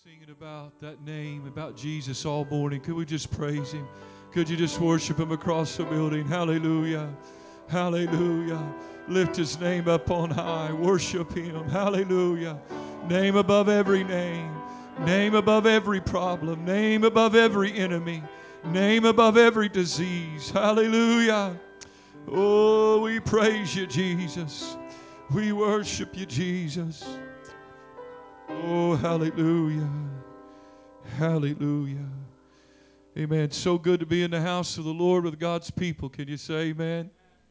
Singing about that name, about Jesus all morning. Could we just praise Him? Could you just worship Him across the building? Hallelujah. Hallelujah. Lift His name up on high. Worship Him. Hallelujah. Name above every name. Name above every problem. Name above every enemy. Name above every disease. Hallelujah. Oh, we praise you, Jesus. We worship you, Jesus. Oh, hallelujah. Hallelujah. Amen. So good to be in the house of the Lord with God's people. Can you say amen?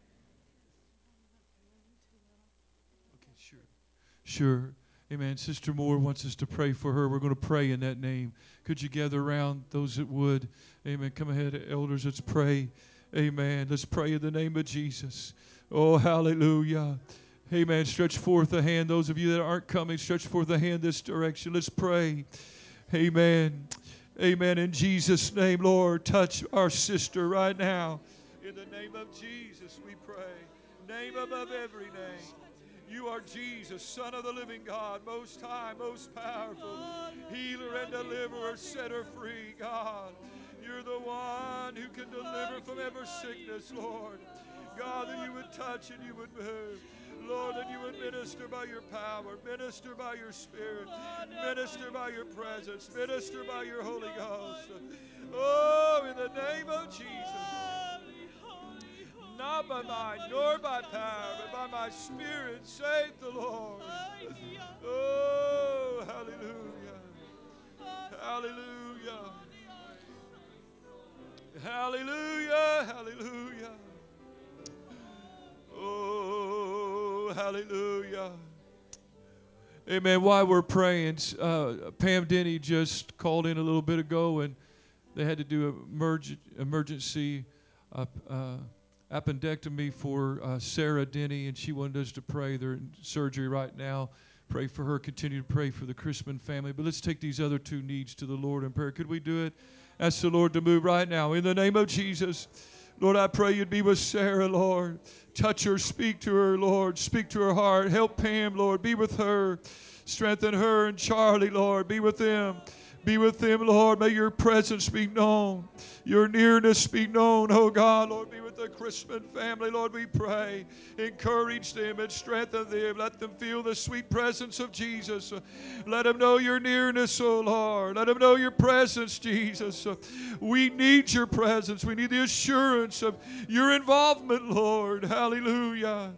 Okay, sure. Sure. Amen. Sister Moore wants us to pray for her. We're going to pray in that name. Could you gather around those that would? Amen. Come ahead, elders. Let's pray. Amen. Let's pray in the name of Jesus. Oh, hallelujah. Amen. Stretch forth a hand. Those of you that aren't coming, stretch forth a hand this direction. Let's pray. Amen. Amen. In Jesus' name, Lord, touch our sister right now. In the name of Jesus, we pray. Name above every name. You are Jesus, Son of the living God, most high, most powerful, healer and deliverer, setter free, God. You're the one who can deliver from every sickness, Lord. God, that you would touch and you would move. Lord, that you would minister by your power, minister by your spirit, minister by your presence, minister by your Holy Ghost. Oh, in the name of Jesus. Not by might nor by power, but by my spirit, saith the Lord. Oh, hallelujah. Hallelujah. Hallelujah. Hallelujah. Oh, hallelujah. Amen. While we're praying, Pam Denny just called in a little bit ago, and they had to do an emergency appendectomy for Sarah Denny, and she wanted us to pray. They're in surgery right now. Pray for her. Continue to pray for the Christman family. But let's take these other two needs to the Lord in prayer. Could we do it? Ask the Lord to move right now. In the name of Jesus. Lord, I pray you'd be with Sarah, Lord. Touch her, speak to her, Lord. Speak to her heart. Help Pam, Lord. Be with her. Strengthen her and Charlie, Lord. Be with them. Be with them, Lord. May your presence be known. Your nearness be known, oh God. Lord, be with the Christman family. Lord, we pray. Encourage them and strengthen them. Let them feel the sweet presence of Jesus. Let them know your nearness, oh Lord. Let them know your presence, Jesus. We need your presence. We need the assurance of your involvement, Lord. Hallelujah.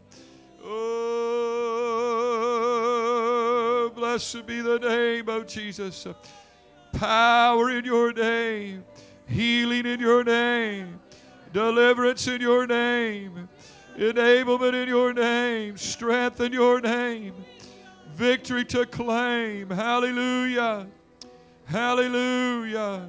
Oh, blessed be the name of Jesus. Power in your name, healing in your name, deliverance in your name, enablement in your name, strength in your name, victory to claim. Hallelujah. Hallelujah.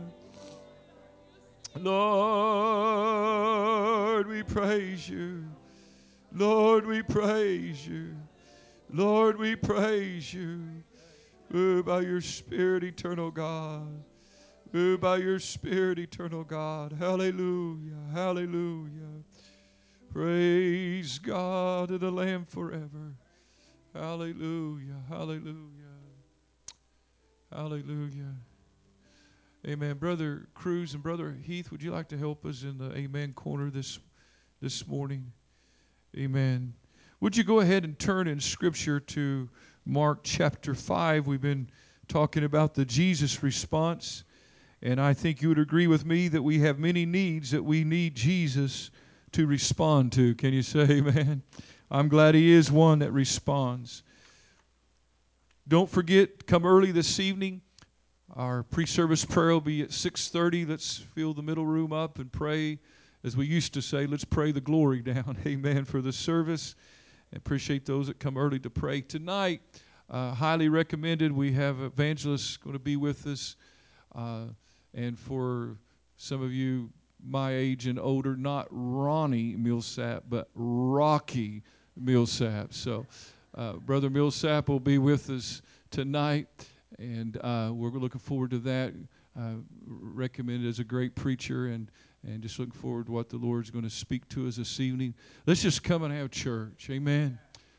Lord, we praise you. Lord, we praise you. Lord, we praise you. By your Spirit, eternal God. By your Spirit, eternal God. Hallelujah. Hallelujah. Praise God to the Lamb forever. Hallelujah. Hallelujah. Hallelujah. Amen. Brother Cruz and Brother Heath, would you like to help us in the Amen corner this morning? Amen. Would you go ahead and turn in Scripture to Mark chapter 5? We've been talking about the Jesus response, and I think you would agree with me that we have many needs that we need Jesus to respond to. Can you say amen? I'm glad he is one that responds. Don't forget, come early this evening. Our pre-service prayer will be at 6:30. Let's fill the middle room up and pray. As we used to say, let's pray the glory down, amen, for the service. I appreciate those that come early to pray. Tonight, highly recommended, we have evangelists going to be with us. And for some of you my age and older, not Ronnie Millsap, but Rocky Millsap. So Brother Millsap will be with us tonight, and we're looking forward to that. Recommended as a great preacher, and just looking forward to what the Lord's going to speak to us this evening. Let's just come and have church. Amen.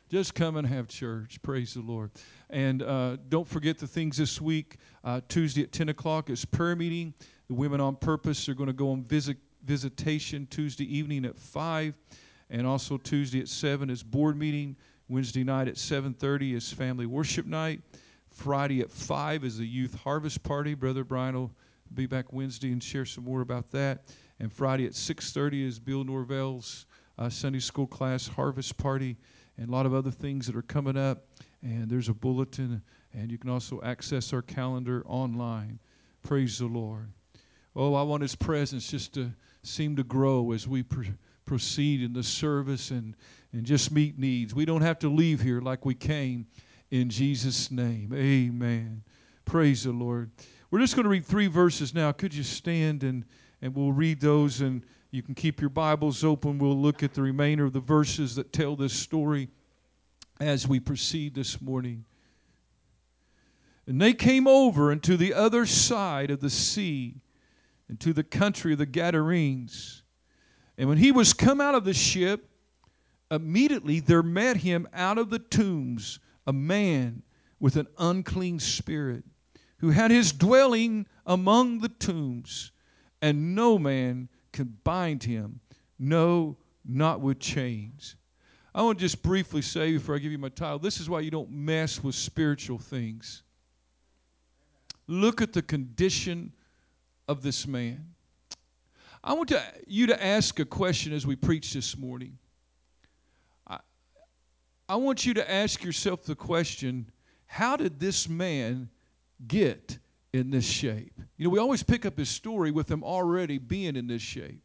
Just come and have church. Praise the Lord. And don't forget the things this week. Tuesday at 10 o'clock is prayer meeting. The Women on Purpose are going to go on visitation Tuesday evening at 5. And also Tuesday at 7 is board meeting. Wednesday night at 7:30 is family worship night. Friday at 5 is the youth harvest party. Brother Brian will be back Wednesday and share some more about that. And Friday at 6:30 is Bill Norvell's Sunday school class harvest party, and a lot of other things that are coming up. And there's a bulletin, and you can also access our calendar online. Praise the Lord. Oh, I want His presence just to seem to grow as we proceed in the service and just meet needs. We don't have to leave here like we came, in Jesus' name. Amen. Praise the Lord. We're just going to read 3 verses now. Could you stand and we'll read those, and you can keep your Bibles open. We'll look at the remainder of the verses that tell this story as we proceed this morning. And they came over into the other side of the sea, into the country of the Gadarenes. And when he was come out of the ship, immediately there met him out of the tombs a man with an unclean spirit, who had his dwelling among the tombs, and no man could bind him, no, not with chains. I want to just briefly say before I give you my title, this is why you don't mess with spiritual things. Look at the condition of this man. I want you to ask a question as we preach this morning. I want you to ask yourself the question, how did this man get in this shape? You know, we always pick up his story with him already being in this shape.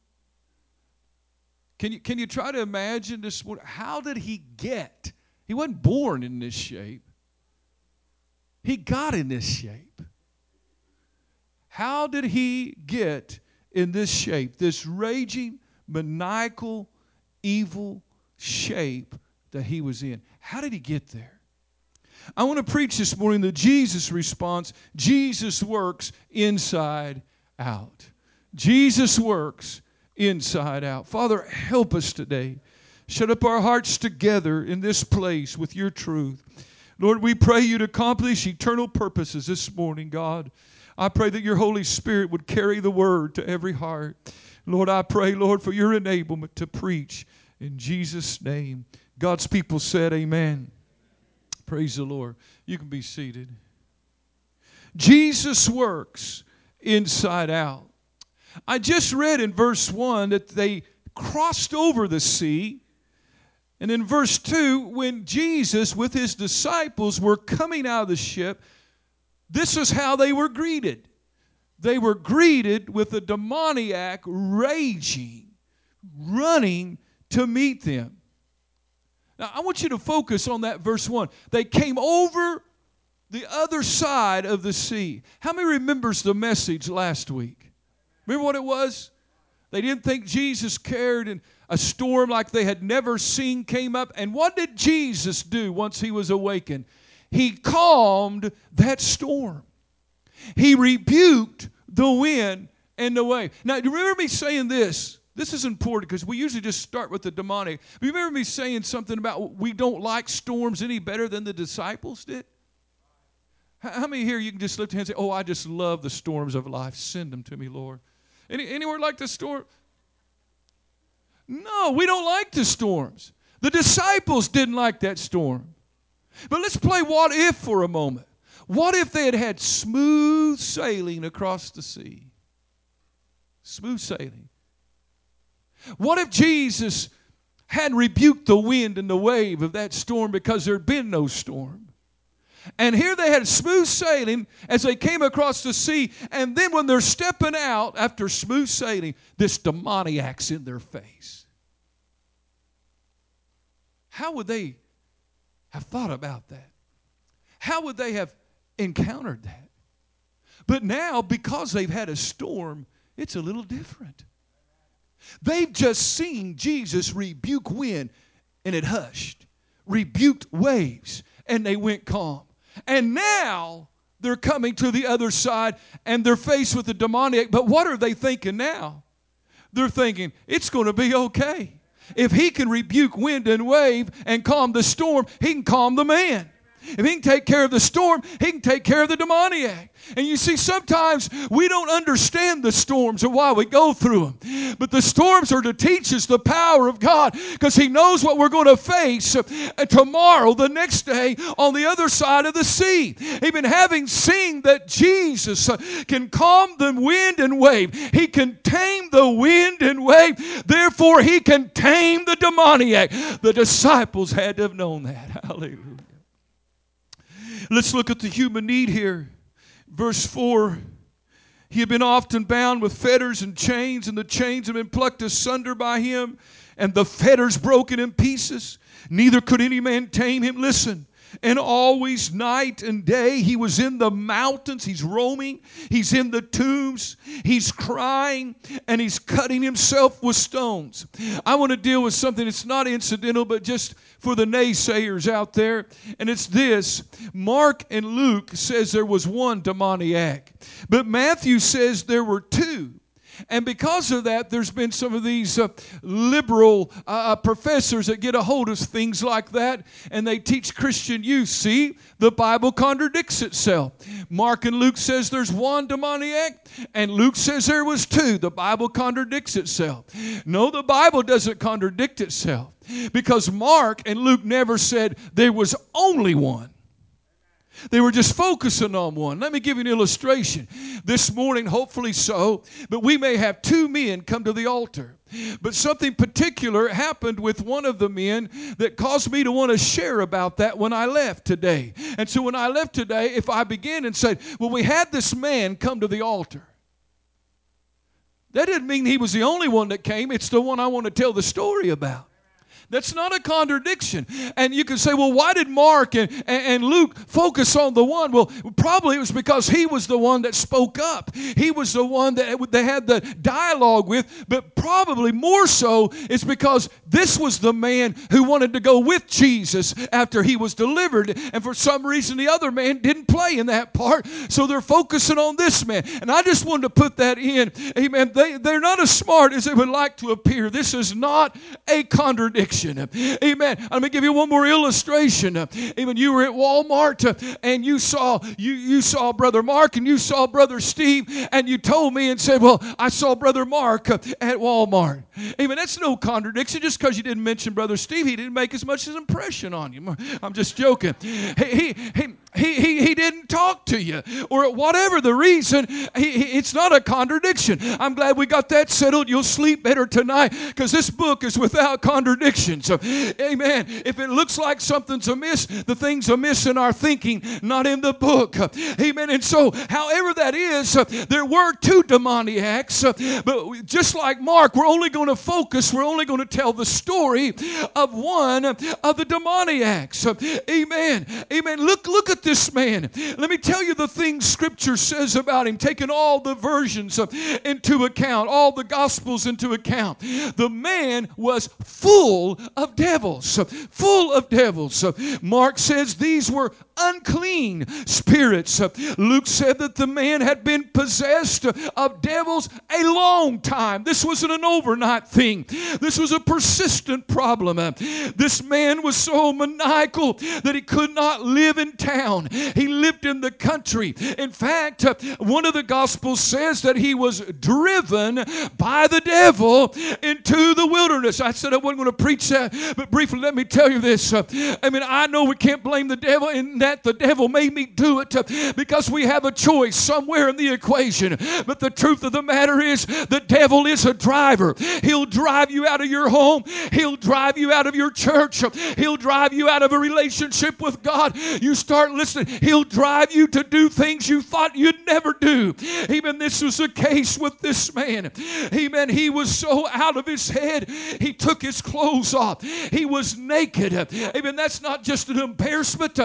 Can you try to imagine this? How did he get? He wasn't born in this shape. He got in this shape. How did he get in this shape, this raging, maniacal, evil shape that he was in? How did he get there? I want to preach this morning the Jesus response. Jesus works inside out. Jesus works inside out. Father, help us today. Shut up our hearts together in this place with your truth. Lord, we pray you to accomplish eternal purposes this morning, God. I pray that your Holy Spirit would carry the word to every heart. Lord, I pray, Lord, for your enablement to preach in Jesus' name. God's people said amen. Praise the Lord. You can be seated. Jesus works inside out. I just read in verse 1 that they crossed over the sea. And in verse 2, when Jesus with his disciples were coming out of the ship, this is how they were greeted. They were greeted with a demoniac raging, running to meet them. Now, I want you to focus on that verse 1. They came over the other side of the sea. How many remembers the message last week? Remember what it was? They didn't think Jesus cared, and a storm like they had never seen came up. And what did Jesus do once he was awakened? He calmed that storm. He rebuked the wind and the wave. Now, do you remember me saying this? This is important because we usually just start with the demonic. But you remember me saying something about we don't like storms any better than the disciples did? How many here you can just lift your hands and say, oh, I just love the storms of life. Send them to me, Lord. Anywhere like the storm? No, we don't like the storms. The disciples didn't like that storm. But let's play what if for a moment. What if they had had smooth sailing across the sea? Smooth sailing. What if Jesus had rebuked the wind and the wave of that storm because there had been no storm? And here they had smooth sailing as they came across the sea. And then when they're stepping out after smooth sailing, this demoniac's in their face. How would they have thought about that? How would they have encountered that? But now, because they've had a storm, it's a little different. They've just seen Jesus rebuke wind, and it hushed. Rebuked waves, and they went calm. And now they're coming to the other side, and they're faced with the demoniac. But what are they thinking now? They're thinking, it's going to be okay. If he can rebuke wind and wave and calm the storm, he can calm the man. If he can take care of the storm, he can take care of the demoniac. And you see, sometimes we don't understand the storms or why we go through them. But the storms are to teach us the power of God, because he knows what we're going to face tomorrow, the next day, on the other side of the sea. Even having seen that Jesus can calm the wind and wave, he can tame the wind and wave, therefore he can tame the demoniac. The disciples had to have known that. Hallelujah. Let's look at the human need here. Verse 4, he had been often bound with fetters and chains, and the chains had been plucked asunder by him, and the fetters broken in pieces. Neither could any man tame him. Listen. And always night and day he was in the mountains. He's roaming. He's in the tombs. He's crying, and he's cutting himself with stones. I want to deal with something that's not incidental, but just for the naysayers out there. And it's this. Mark and Luke says there was one demoniac, but Matthew says there were two. And because of that, there's been some of these liberal professors that get a hold of things like that, and they teach Christian youth. See, the Bible contradicts itself. Mark and Luke says there's one demoniac, and Luke says there was two. The Bible contradicts itself. No, the Bible doesn't contradict itself, because Mark and Luke never said there was only one. They were just focusing on one. Let me give you an illustration. This morning, hopefully so, but we may have two men come to the altar. But something particular happened with one of the men that caused me to want to share about that when I left today. And so when I left today, if I begin and said, well, we had this man come to the altar, that didn't mean he was the only one that came. It's the one I want to tell the story about. That's not a contradiction. And you can say, well, why did Mark and Luke focus on the one? Well, probably it was because he was the one that spoke up. He was the one that they had the dialogue with. But probably more so it's because this was the man who wanted to go with Jesus after he was delivered. And for some reason, the other man didn't play in that part. So they're focusing on this man. And I just wanted to put that in. Amen. They're not as smart as they would like to appear. This is not a contradiction. Amen. Let me give you one more illustration. Amen. You were at Walmart and you saw Brother Mark and you saw Brother Steve, and you told me and said, well, I saw Brother Mark at Walmart. Amen. That's no contradiction. Just because you didn't mention Brother Steve, he didn't make as much as an impression on you. I'm just joking. He didn't talk to you, or whatever the reason. It's not a contradiction. I'm glad we got that settled. You'll sleep better tonight, because this book is without contradiction. So, amen. If it looks like something's amiss, the thing's amiss in our thinking, not in the book. Amen. And so, however that is, there were two demoniacs, but just like Mark, we're only going to tell the story of one of the demoniacs. Amen. Amen. Look at this man. Let me tell you the things Scripture says about him, taking all the versions into account, all the Gospels into account. The man was full of devils. Full of devils. Mark says these were unclean spirits. Luke said that the man had been possessed of devils a long time. This wasn't an overnight thing. This was a persistent problem. This man was so maniacal that he could not live in town. He lived in the country. In fact, one of the Gospels says that he was driven by the devil into the wilderness. I said I wasn't going to preach that, but briefly let me tell you this. I know we can't blame the devil in that the devil made me do it, because we have a choice somewhere in the equation. But the truth of the matter is the devil is a driver. He'll drive you out of your home. He'll drive you out of your church. He'll drive you out of a relationship with God. You start listening. He'll drive you to do things you thought you'd never do. Even this was the case with this man. Amen. He was so out of his head, he took his clothes off. He was naked. Amen. That's not just an embarrassment, but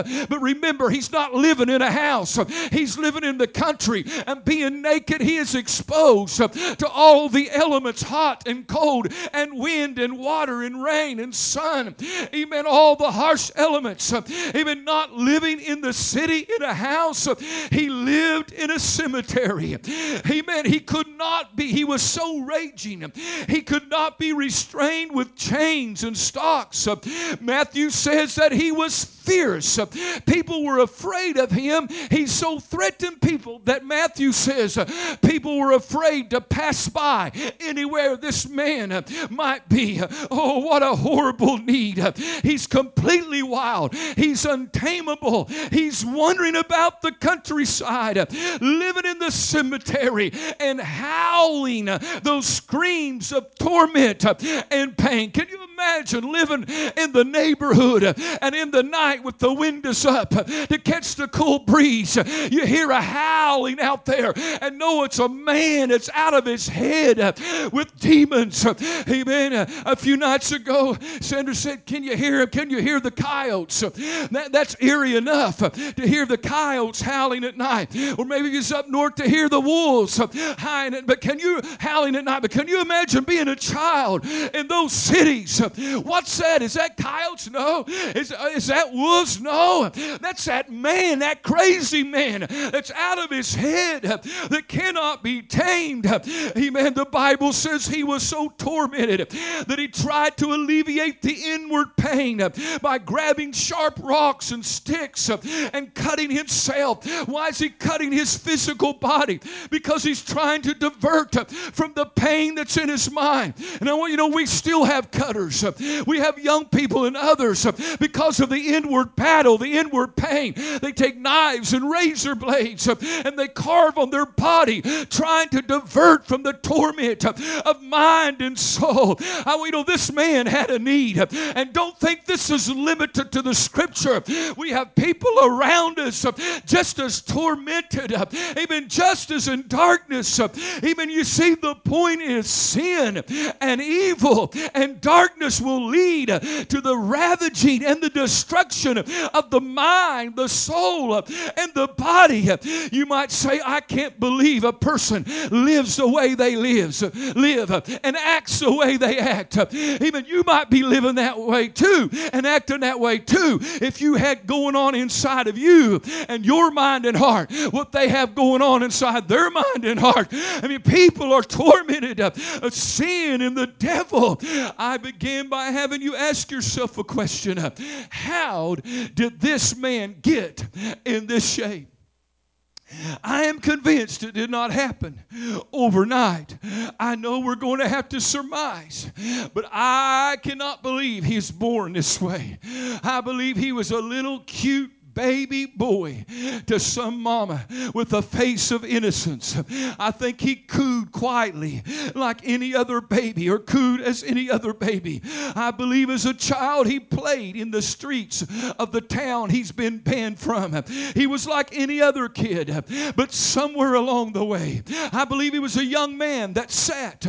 remember, he's not living in a house. He's living in the country, and being naked, he is exposed to all the elements, hot and cold, and wind and water and rain and sun. Amen. All the harsh elements. Amen. Not living in the city in a house. He lived in a cemetery. Amen. He could not be. He was so raging. He could not be restrained with chains and stocks. Matthew says that he was fierce. People were afraid of him. He so threatened people that Matthew says people were afraid to pass by anywhere this man might be. Oh, what a horrible need. He's completely wild. He's untamable. He's wandering about the countryside, living in the cemetery and howling those screams of torment and pain. Can you imagine living in the neighborhood and in the night with the windows up to catch the cool breeze? You hear a howling out there and know it's a man that's out of his head with demons. Amen. A few nights ago, Sandra said, can you hear him? Can you hear the coyotes? That's eerie enough to hear the coyotes howling at night. Or maybe he's up north to hear the wolves howling. But howling at night? But can you imagine being a child in those cities? What's that? Is that coyotes? No. Is that wolves? No. That's that man, that crazy man that's out of his head, that cannot be tamed. Amen. The Bible says he was so tormented that he tried to alleviate the inward pain by grabbing sharp rocks and sticks and cutting himself. Why is he cutting his physical body? Because he's trying to divert from the pain that's in his mind. And I want you to know, we still have cutters. We have young people and others, because of the inward battle, the inward pain. They take knives and razor blades and they carve on their body, trying to divert from the torment of mind and soul. This man had a need. And don't think this is limited to the scripture. We have people around us just as tormented, even just as in darkness. Even you see, the point is sin and evil and darkness will lead to the ravaging and the destruction of the mind, the soul, and the body. You might say, I can't believe a person lives the way they live and acts the way they act. Even you might be living that way too and acting that way too if you had going on inside of you and your mind and heart what they have going on inside their mind and heart. People are tormented of sin and the devil. I began by having you ask yourself a question. How did this man get in this shape? I am convinced it did not happen overnight. I know we're going to have to surmise, but I cannot believe he's born this way. I believe he was a little cute baby boy to some mama with a face of innocence. I think he cooed quietly like any other baby, or cooed as any other baby. I believe as a child he played in the streets of the town he's been banned from. He was like any other kid, but somewhere along the way, I believe he was a young man that sat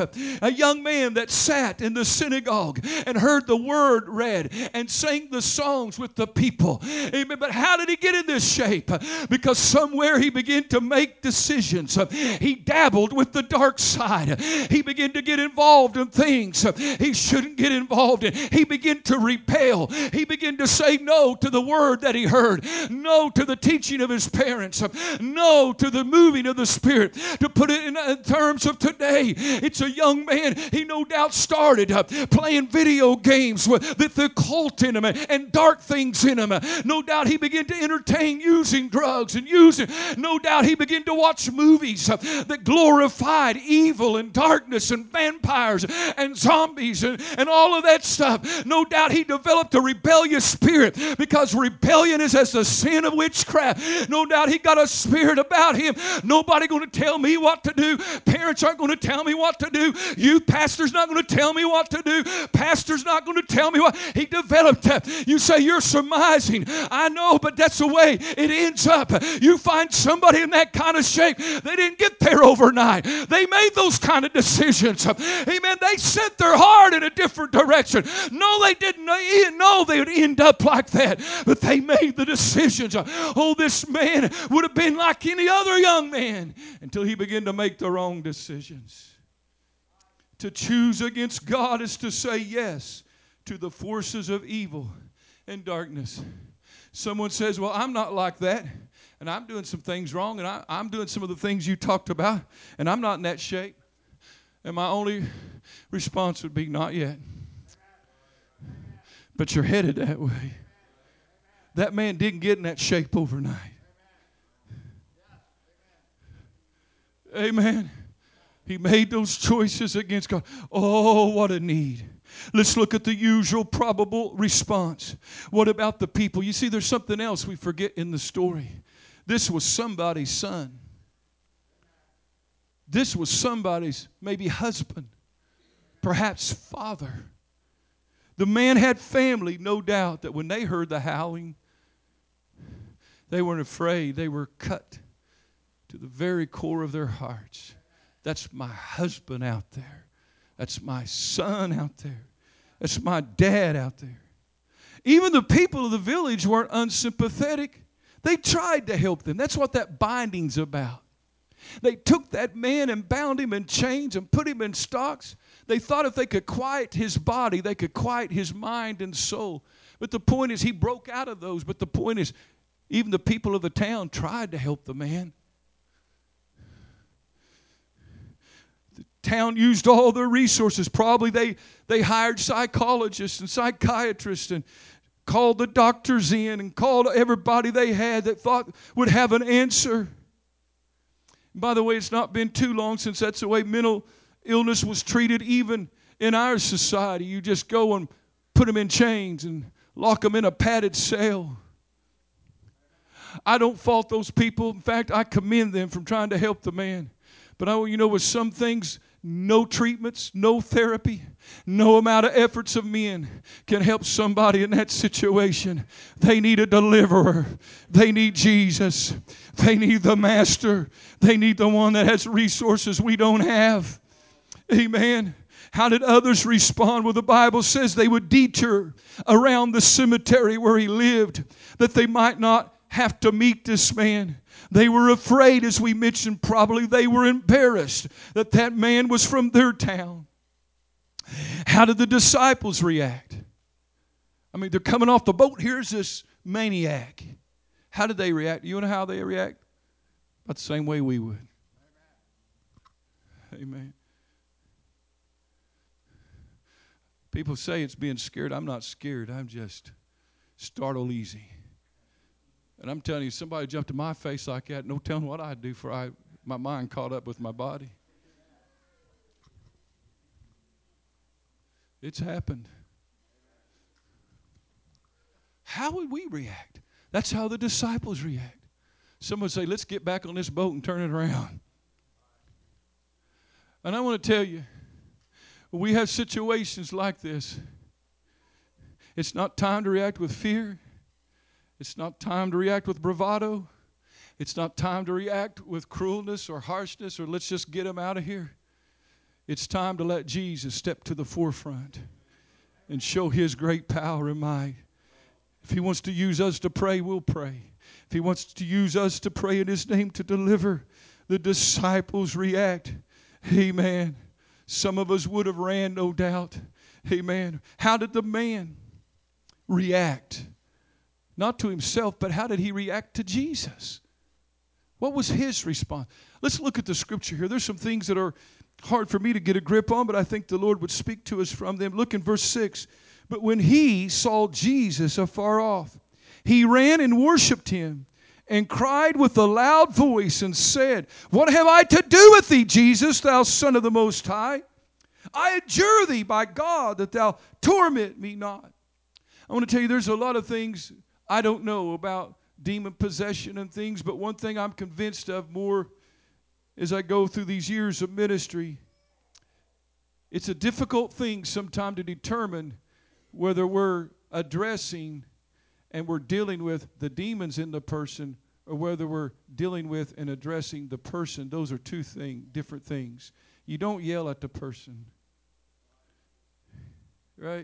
in the synagogue and heard the word read and sang the songs with the people. Amen. But how did he get in this shape? Because somewhere he began to make decisions. He dabbled with the dark side. He began to get involved in things he shouldn't get involved in. He began to repel. He began to say no to the word that he heard, no to the teaching of his parents, no to the moving of the Spirit. To put it in terms of today, it's a young man. He no doubt started playing video games with the occult in him and dark things in him. No doubt he began to entertain using drugs and no doubt he began to watch movies that glorified evil and darkness and vampires and zombies and all of that stuff. No doubt he developed a rebellious spirit, because rebellion is as the sin of witchcraft. No doubt he got a spirit about him. Nobody going to tell me what to do. Parents aren't going to tell me what to do. Youth pastor's not going to tell me what to do. Pastor's not going to tell me what. He developed that. You say you're surmising. I know, but that's the way it ends up. You find somebody in that kind of shape, they didn't get there overnight. They made those kind of decisions. Amen. They set their heart in a different direction. No, they didn't know they would end up like that, but they made the decisions. Oh, this man would have been like any other young man until he began to make the wrong decisions. To choose against God is to say yes to the forces of evil and darkness. Someone says, well, I'm not like that, and I'm doing some things wrong, and I'm doing some of the things you talked about, and I'm not in that shape. And my only response would be, not yet. But you're headed that way. That man didn't get in that shape overnight. Amen. He made those choices against God. Oh, what a need. Let's look at the usual probable response. What about the people? You see, there's something else we forget in the story. This was somebody's son. This was somebody's maybe husband, perhaps father. The man had family, no doubt, that when they heard the howling, they weren't afraid. They were cut to the very core of their hearts. That's my husband out there. That's my son out there. That's my dad out there. Even the people of the village weren't unsympathetic. They tried to help them. That's what that binding's about. They took that man and bound him in chains and put him in stocks. They thought if they could quiet his body, they could quiet his mind and soul. But the point is, he broke out of those. But the point is, even the people of the town tried to help the man. The town used all their resources. Probably they hired psychologists and psychiatrists and called the doctors in and called everybody they had that thought would have an answer. By the way, it's not been too long since that's the way mental illness was treated even in our society. You just go and put them in chains and lock them in a padded cell. I don't fault those people. In fact, I commend them from trying to help the man. But with some things, no treatments, no therapy, no amount of efforts of men can help somebody in that situation. They need a deliverer. They need Jesus. They need the master. They need the one that has resources we don't have. Amen. How did others respond? Well, the Bible says they would detour around the cemetery where he lived, that they might not have to meet this man. They were afraid, as we mentioned, probably they were embarrassed that that man was from their town. How did the disciples react? I mean, they're coming off the boat. Here's this maniac. How did they react? You know how they react? About the same way we would. Amen. People say it's being scared. I'm not scared. I'm just startled easy. And I'm telling you, somebody jumped in my face like that, no telling what I'd do for my mind caught up with my body. It's happened. How would we react? That's how the disciples react. Someone say, let's get back on this boat and turn it around. And I want to tell you, when we have situations like this, it's not time to react with fear. It's not time to react with bravado. It's not time to react with cruelness or harshness or let's just get them out of here. It's time to let Jesus step to the forefront and show his great power and might. If he wants to use us to pray, we'll pray. If he wants to use us to pray in his name to deliver, the disciples react. Amen. Some of us would have ran, no doubt. Amen. How did the man react? Not to himself, but how did he react to Jesus? What was his response? Let's look at the scripture here. There's some things that are hard for me to get a grip on, but I think the Lord would speak to us from them. Look in verse 6. But when he saw Jesus afar off, he ran and worshiped him and cried with a loud voice and said, what have I to do with thee, Jesus, thou Son of the Most High? I adjure thee by God that thou torment me not. I want to tell you there's a lot of things I don't know about demon possession and things, but one thing I'm convinced of more as I go through these years of ministry, it's a difficult thing sometimes to determine whether we're addressing and we're dealing with the demons in the person, or whether we're dealing with and addressing the person, those are different things. You don't yell at the person, right?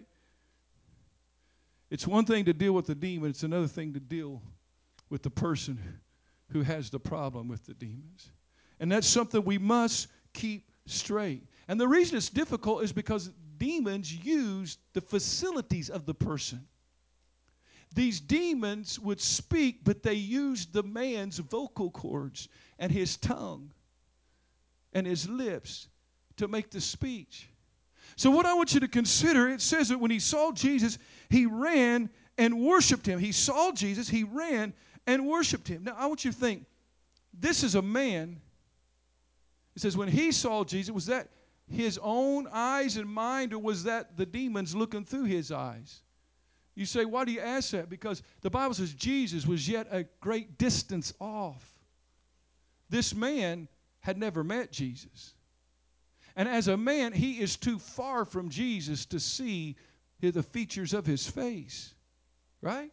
It's one thing to deal with the demon. It's another thing to deal with the person who has the problem with the demons. And that's something we must keep straight. And the reason it's difficult is because demons use the facilities of the person. These demons would speak, but they used the man's vocal cords and his tongue and his lips to make the speech. So what I want you to consider, it says that when he saw Jesus, he ran and worshiped him. He saw Jesus, he ran and worshiped him. Now I want you to think, this is a man. It says when he saw Jesus, was that his own eyes and mind, or was that the demons looking through his eyes? You say, why do you ask that? Because the Bible says Jesus was yet a great distance off. This man had never met Jesus. And as a man, he is too far from Jesus to see the features of his face. Right?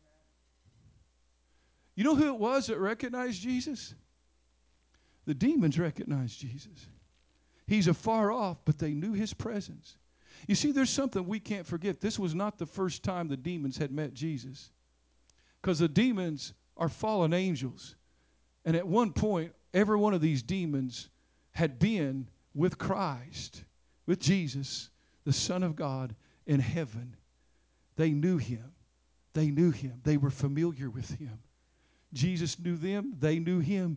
You know who it was that recognized Jesus? The demons recognized Jesus. He's afar off, but they knew his presence. You see, there's something we can't forget. This was not the first time the demons had met Jesus. Because the demons are fallen angels. And at one point, every one of these demons had been with Christ, with Jesus, the Son of God, in heaven. They knew him. They knew him. They were familiar with him. Jesus knew them. They knew him.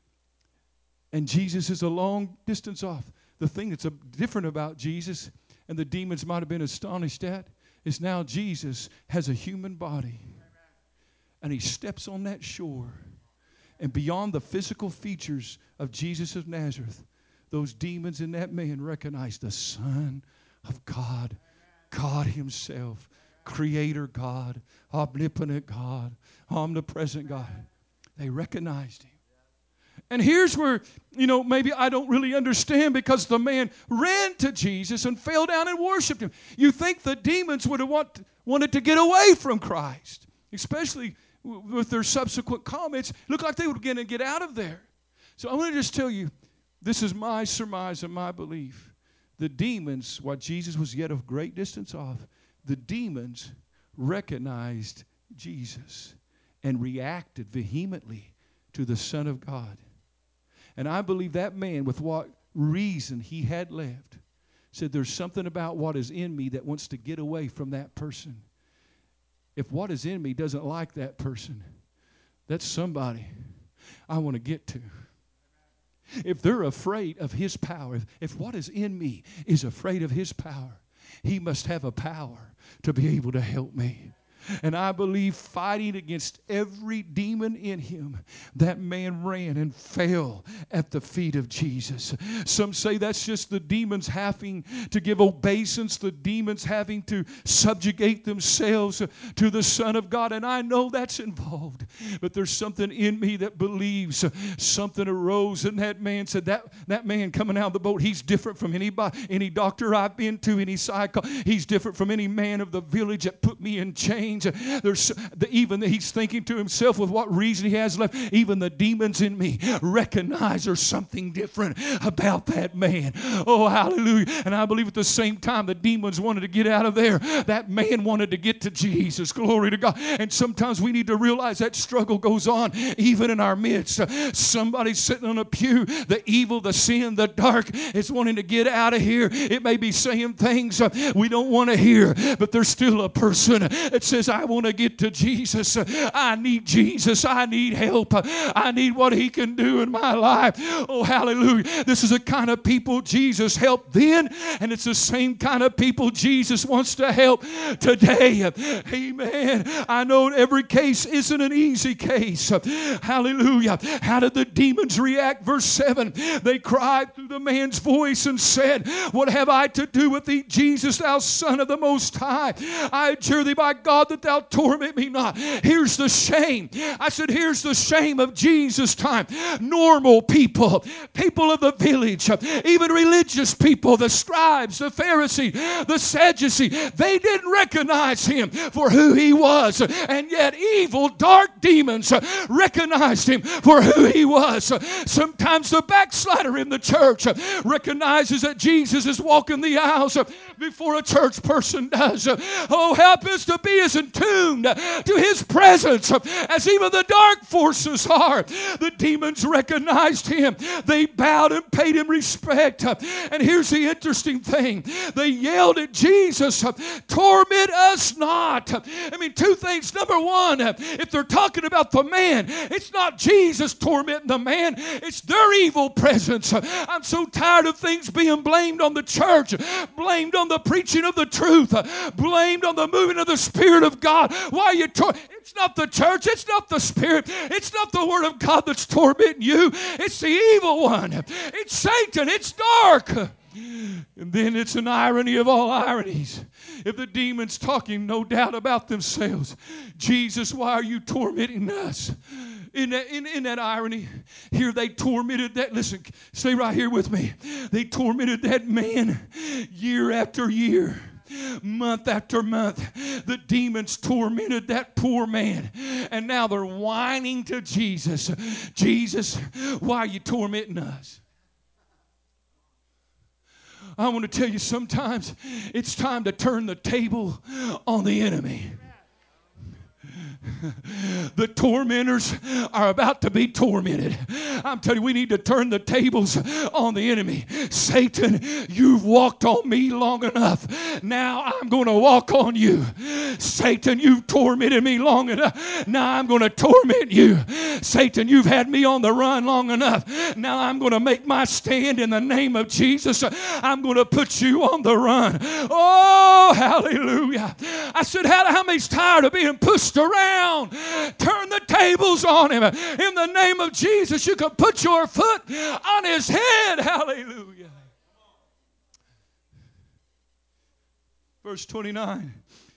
And Jesus is a long distance off. The thing that's different about Jesus, and the demons might have been astonished at, is now Jesus has a human body. And he steps on that shore. And beyond the physical features of Jesus of Nazareth, those demons in that man recognize the Son of God, God himself, Creator God, omnipotent God, omnipresent God. They recognized him. And here's where, maybe I don't really understand, because the man ran to Jesus and fell down and worshiped him. You think the demons would have wanted to get away from Christ, especially with their subsequent comments. It looked like they were going to get out of there. So I want to just tell you, this is my surmise and my belief. The demons, while Jesus was yet of great distance off, the demons recognized Jesus and reacted vehemently to the Son of God. And I believe that man, with what reason he had left, said, there's something about what is in me that wants to get away from that person. If what is in me doesn't like that person, that's somebody I want to get to. If they're afraid of his power, if what is in me is afraid of his power, he must have a power to be able to help me. And I believe, fighting against every demon in him, that man ran and fell at the feet of Jesus. Some say that's just the demons having to give obeisance, the demons having to subjugate themselves to the Son of God. And I know that's involved. But there's something in me that believes something arose. And that man said, that man coming out of the boat, he's different from anybody, any doctor I've been to, any psychologist. He's different from any man of the village that put me in chains. Even he's thinking to himself, with what reason he has left, even the demons in me recognize there's something different about that man. Oh, hallelujah. And I believe at the same time the demons wanted to get out of there, that man wanted to get to Jesus. Glory to God. And sometimes we need to realize that struggle goes on even in our midst. Somebody's sitting on a pew, the evil, the sin, the dark is wanting to get out of here. It may be saying things we don't want to hear, but there's still a person that says, I want to get to Jesus. I need Jesus. I need help. I need what he can do in my life. Oh, hallelujah. This is the kind of people Jesus helped then, and it's the same kind of people Jesus wants to help today. Amen. I know every case isn't an easy case. Hallelujah. How did the demons react? Verse 7, they cried through the man's voice and said, what have I to do with thee, Jesus, thou Son of the Most High? I adjure thee by God that that thou torment me not. Here's the shame. I said, here's the shame of Jesus' time. Normal people, people of the village, even religious people, the scribes, the Pharisees, the Sadducees, they didn't recognize him for who he was. And yet evil, dark demons recognized him for who he was. Sometimes the backslider in the church recognizes that Jesus is walking the aisles before a church person does. Oh, help us to be as in tune to his presence as even the dark forces are. The demons recognized him. They bowed and paid him respect. And here's the interesting thing. They yelled at Jesus, torment us not. I mean, two things. Number one, if they're talking about the man, it's not Jesus tormenting the man. It's their evil presence. I'm so tired of things being blamed on the church, blamed on the preaching of the truth, blamed on the moving of the Spirit of God. Why are you it's not the church, it's not the Spirit, it's not the Word of God that's tormenting you. It's the evil one. It's Satan. It's dark. And then it's an irony of all ironies. If the demon's talking no doubt about themselves, Jesus, why are you tormenting us? In that irony, here they tormented that. Listen, stay right here with me. They tormented that man year after year. Month after month, the demons tormented that poor man. And now they're whining to Jesus. Jesus, why are you tormenting us? I want to tell you, sometimes it's time to turn the table on the enemy. The tormentors are about to be tormented. I'm telling you, we need to turn the tables on the enemy. Satan, you've walked on me long enough. Now I'm going to walk on you. Satan, you've tormented me long enough. Now I'm going to torment you. Satan, you've had me on the run long enough. Now I'm going to make my stand in the name of Jesus. I'm going to put you on the run. Oh, hallelujah. I said, how many's tired of being pushed around? Turn the tables on him. In the name of Jesus, you can put your foot on his head. Hallelujah. Verse 29.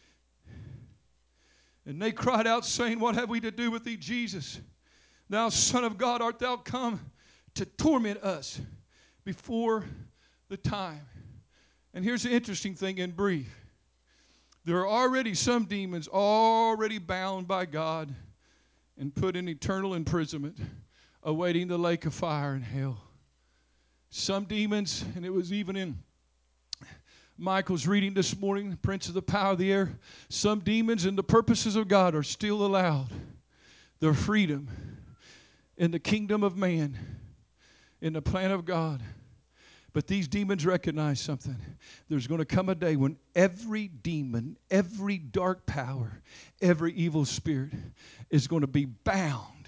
And they cried out, saying, what have we to do with thee, Jesus? Thou Son of God, art thou come to torment us before the time? And here's the interesting thing in brief. There are already some demons already bound by God and put in eternal imprisonment, awaiting the lake of fire in hell. Some demons, and it was even in Michael's reading this morning, Prince of the Power of the Air, some demons in the purposes of God are still allowed their freedom in the kingdom of man, in the plan of God. But these demons recognize something. There's going to come a day when every demon, every dark power, every evil spirit is going to be bound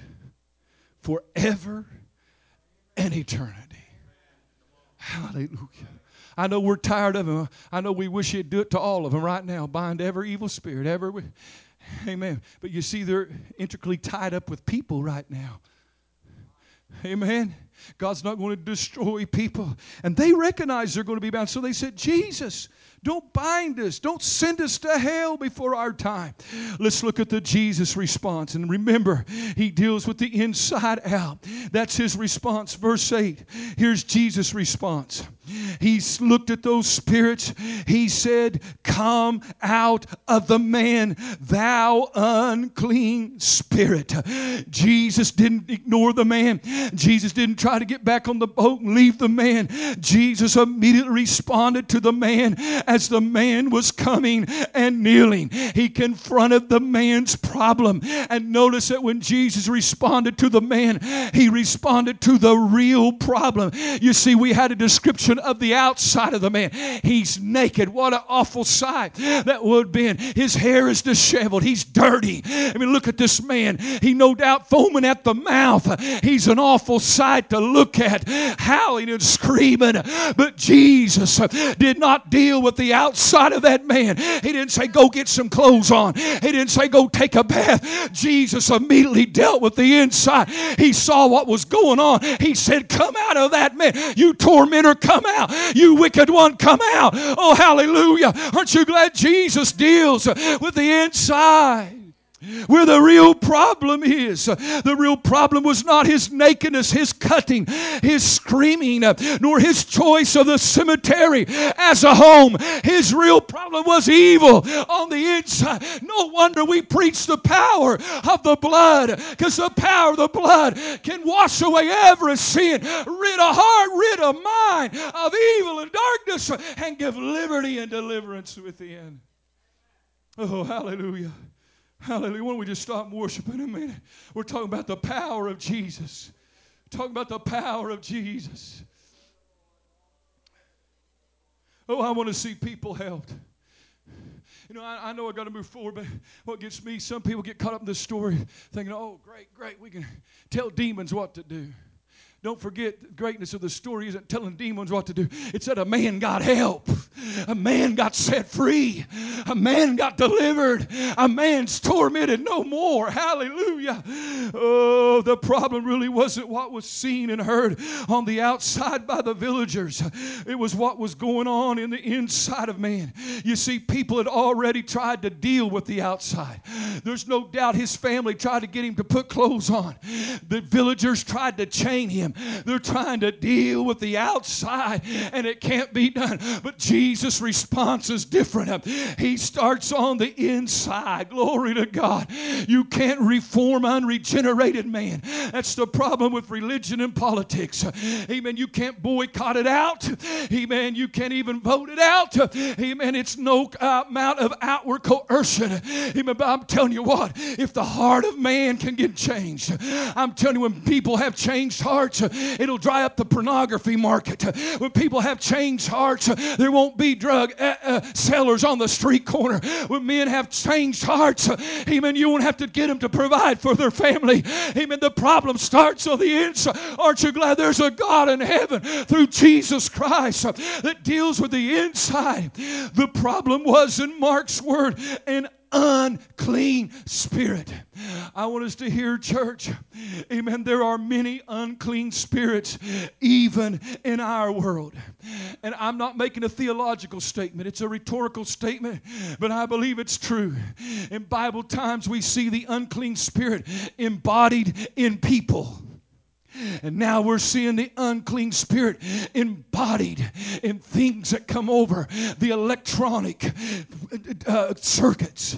forever and eternity. Hallelujah. I know we're tired of them. I know we wish he'd do it to all of them right now. Bind every evil spirit. Amen. But you see, they're intricately tied up with people right now. Amen. God's not going to destroy people. And they recognize they're going to be bound. So they said, Jesus, don't bind us. Don't send us to hell before our time. Let's look at the Jesus response. And remember, he deals with the inside out. That's his response. Verse 8. Here's Jesus' response. He looked at those spirits. He said, come out of the man, thou unclean spirit. Jesus didn't ignore the man. Jesus didn't try to get back on the boat and leave the man. Jesus immediately responded to the man as the man was coming and kneeling. He confronted the man's problem. And notice that when Jesus responded to the man, he responded to the real problem. You see, we had a description of the outside of the man. He's naked. What an awful sight that would have been. His hair is disheveled. He's dirty. I mean, look at this man. He no doubt foaming at the mouth. He's an awful sight to look at, howling and screaming. But Jesus did not deal with the outside of that man. He didn't say, go get some clothes on. He didn't say, go take a bath. Jesus immediately dealt with the inside. He saw what was going on. He said, come out of that man. You tormentor, come out. You wicked one, come out. Oh, hallelujah. Aren't you glad Jesus deals with the inside? Where the real problem is. The real problem was not his nakedness, his cutting, his screaming, nor his choice of the cemetery as a home. His real problem was evil on the inside. No wonder we preach the power of the blood, because the power of the blood can wash away every sin, rid a heart, rid a mind of evil and darkness, and give liberty and deliverance within. Oh, hallelujah. Hallelujah. Why don't we just stop worshiping a minute? We're talking about the power of Jesus. We're talking about the power of Jesus. Oh, I want to see people helped. You know, I know I got to move forward, but what gets me, some people get caught up in this story thinking, oh, great, we can tell demons what to do. Don't forget, the greatness of the story isn't telling demons what to do. It's that a man got help. A man got set free. A man got delivered. A man's tormented no more. Hallelujah. Oh, the problem really wasn't what was seen and heard on the outside by the villagers. It was what was going on in the inside of man. You see, people had already tried to deal with the outside. There's no doubt his family tried to get him to put clothes on. The villagers tried to chain him. They're trying to deal with the outside, and it can't be done. But Jesus' response is different. He starts on the inside. Glory to God. You can't reform unregenerated man. That's the problem with religion and politics. Amen. You can't boycott it out. Amen. You can't even vote it out. Amen. It's no amount of outward coercion. Amen. But I'm telling you what, if the heart of man can get changed, I'm telling you, when people have changed hearts, it'll dry up the pornography market. When people have changed hearts, there won't be drug sellers on the street corner. When men have changed hearts, amen, you won't have to get them to provide for their family. Amen. The problem starts on the inside. Aren't you glad there's a God in heaven through Jesus Christ that deals with the inside? The problem was, in Mark's word, an unclean spirit. I want us to hear, church, amen, there are many unclean spirits even in our world. And I'm not making a theological statement. It's a rhetorical statement, but I believe it's true. In Bible times, we see the unclean spirit embodied in people. And now we're seeing the unclean spirit embodied in things that come over the electronic circuits.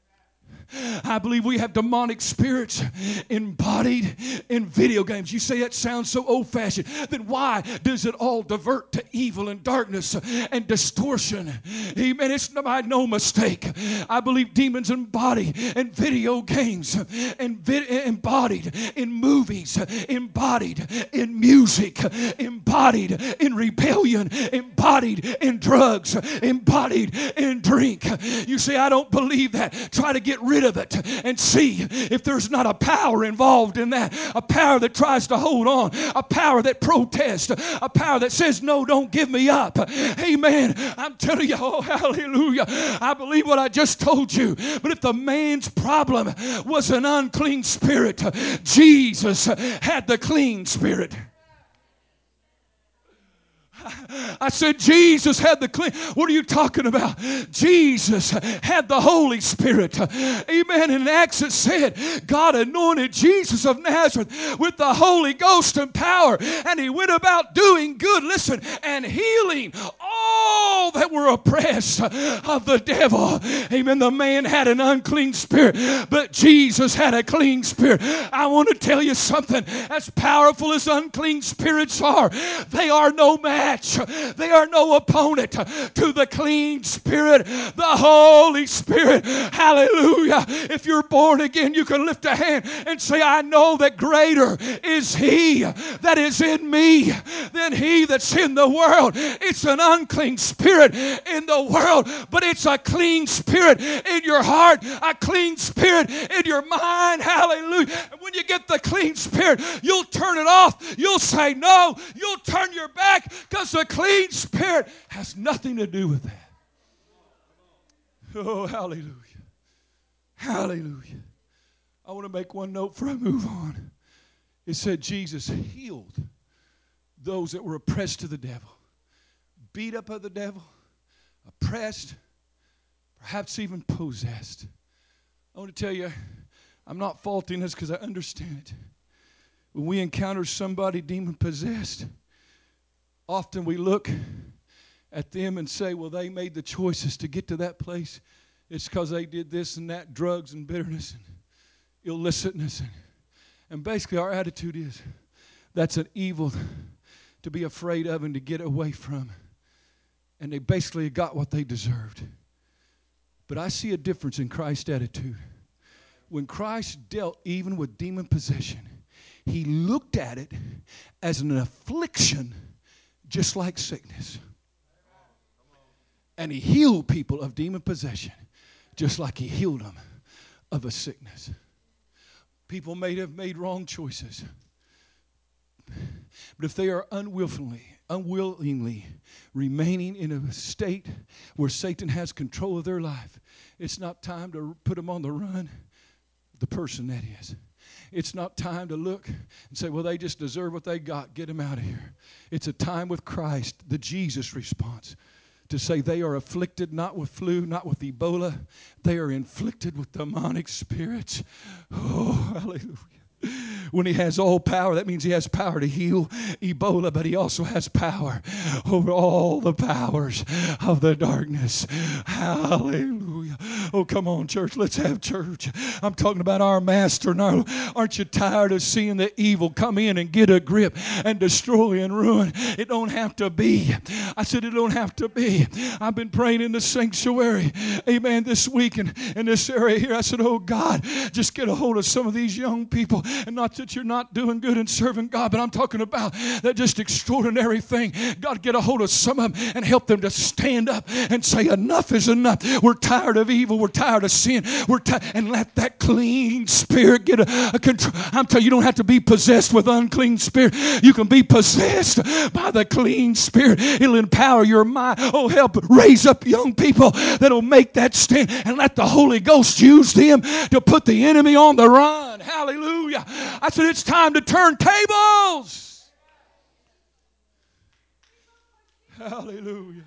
I believe we have demonic spirits embodied in video games. You say that sounds so old-fashioned. Then why does it all divert to evil and darkness and distortion? Amen. It's by no mistake. I believe demons embodied in video games, embodied in movies, embodied in music, embodied in rebellion, embodied in drugs, embodied in drink. You say, I don't believe that. Try to get rid of it and see if there's not a power involved in that, a power that tries to hold on, a power that protests, a power that says, no, don't give me up. Amen. I'm telling you, oh, hallelujah, I believe what I just told you. But if the man's problem was an unclean spirit, Jesus had the clean spirit. I said Jesus had the clean. What are you talking about? Jesus had the Holy Spirit. Amen. In Acts it said God anointed Jesus of Nazareth with the Holy Ghost and power, and he went about doing good, listen, and healing all that were oppressed of the devil. Amen. The man had an unclean spirit, but Jesus had a clean spirit. I want to tell you something. As powerful as unclean spirits are, they are no match. They are no opponent to the clean spirit, the Holy Spirit. Hallelujah. If you're born again, you can lift a hand and say, I know that greater is he that is in me than he that's in the world. It's an unclean spirit in the world, but it's a clean spirit in your heart, a clean spirit in your mind. Hallelujah. And when you get the clean spirit, you'll turn it off. You'll say no. You'll turn your back, because the clean spirit has nothing to do with that. Oh, hallelujah. Hallelujah. I want to make one note before I move on. It said Jesus healed those that were oppressed of the devil, beat up of the devil, oppressed, perhaps even possessed. I want to tell you, I'm not faulting this because I understand it. When we encounter somebody demon possessed, often we look at them and say, well, they made the choices to get to that place. It's because they did this and that, drugs and bitterness and illicitness. And basically our attitude is, that's an evil to be afraid of and to get away from. And they basically got what they deserved. But I see a difference in Christ's attitude. When Christ dealt even with demon possession, he looked at it as an affliction just like sickness. And he healed people of demon possession just like he healed them of a sickness. People may have made wrong choices. But if they are unwillingly remaining in a state where Satan has control of their life, it's not time to put them on the run, the person that is. It's not time to look and say, well, they just deserve what they got. Get them out of here. It's a time with Christ, the Jesus response, to say they are afflicted not with flu, not with Ebola. They are inflicted with demonic spirits. Oh, hallelujah. When he has all power, that means he has power to heal Ebola, but he also has power over all the powers of the darkness. Hallelujah. Oh, come on, church. Let's have church. I'm talking about our master. No, aren't you tired of seeing the evil come in and get a grip and destroy and ruin? It don't have to be. I said it don't have to be. I've been praying in the sanctuary, amen, this week in this area here. I said, oh God, just get a hold of some of these young people. And not that you're not doing good and serving God, but I'm talking about that just extraordinary thing. God, get a hold of some of them and help them to stand up and say enough is enough. We're tired of evil. We're tired of sin. And let that clean spirit get a control. I'm telling you, you don't have to be possessed with unclean spirit. You can be possessed by the clean spirit. It'll empower your mind. Oh, help raise up young people that'll make that stand and let the Holy Ghost use them to put the enemy on the run. Hallelujah. I said it's time to turn tables. Hallelujah.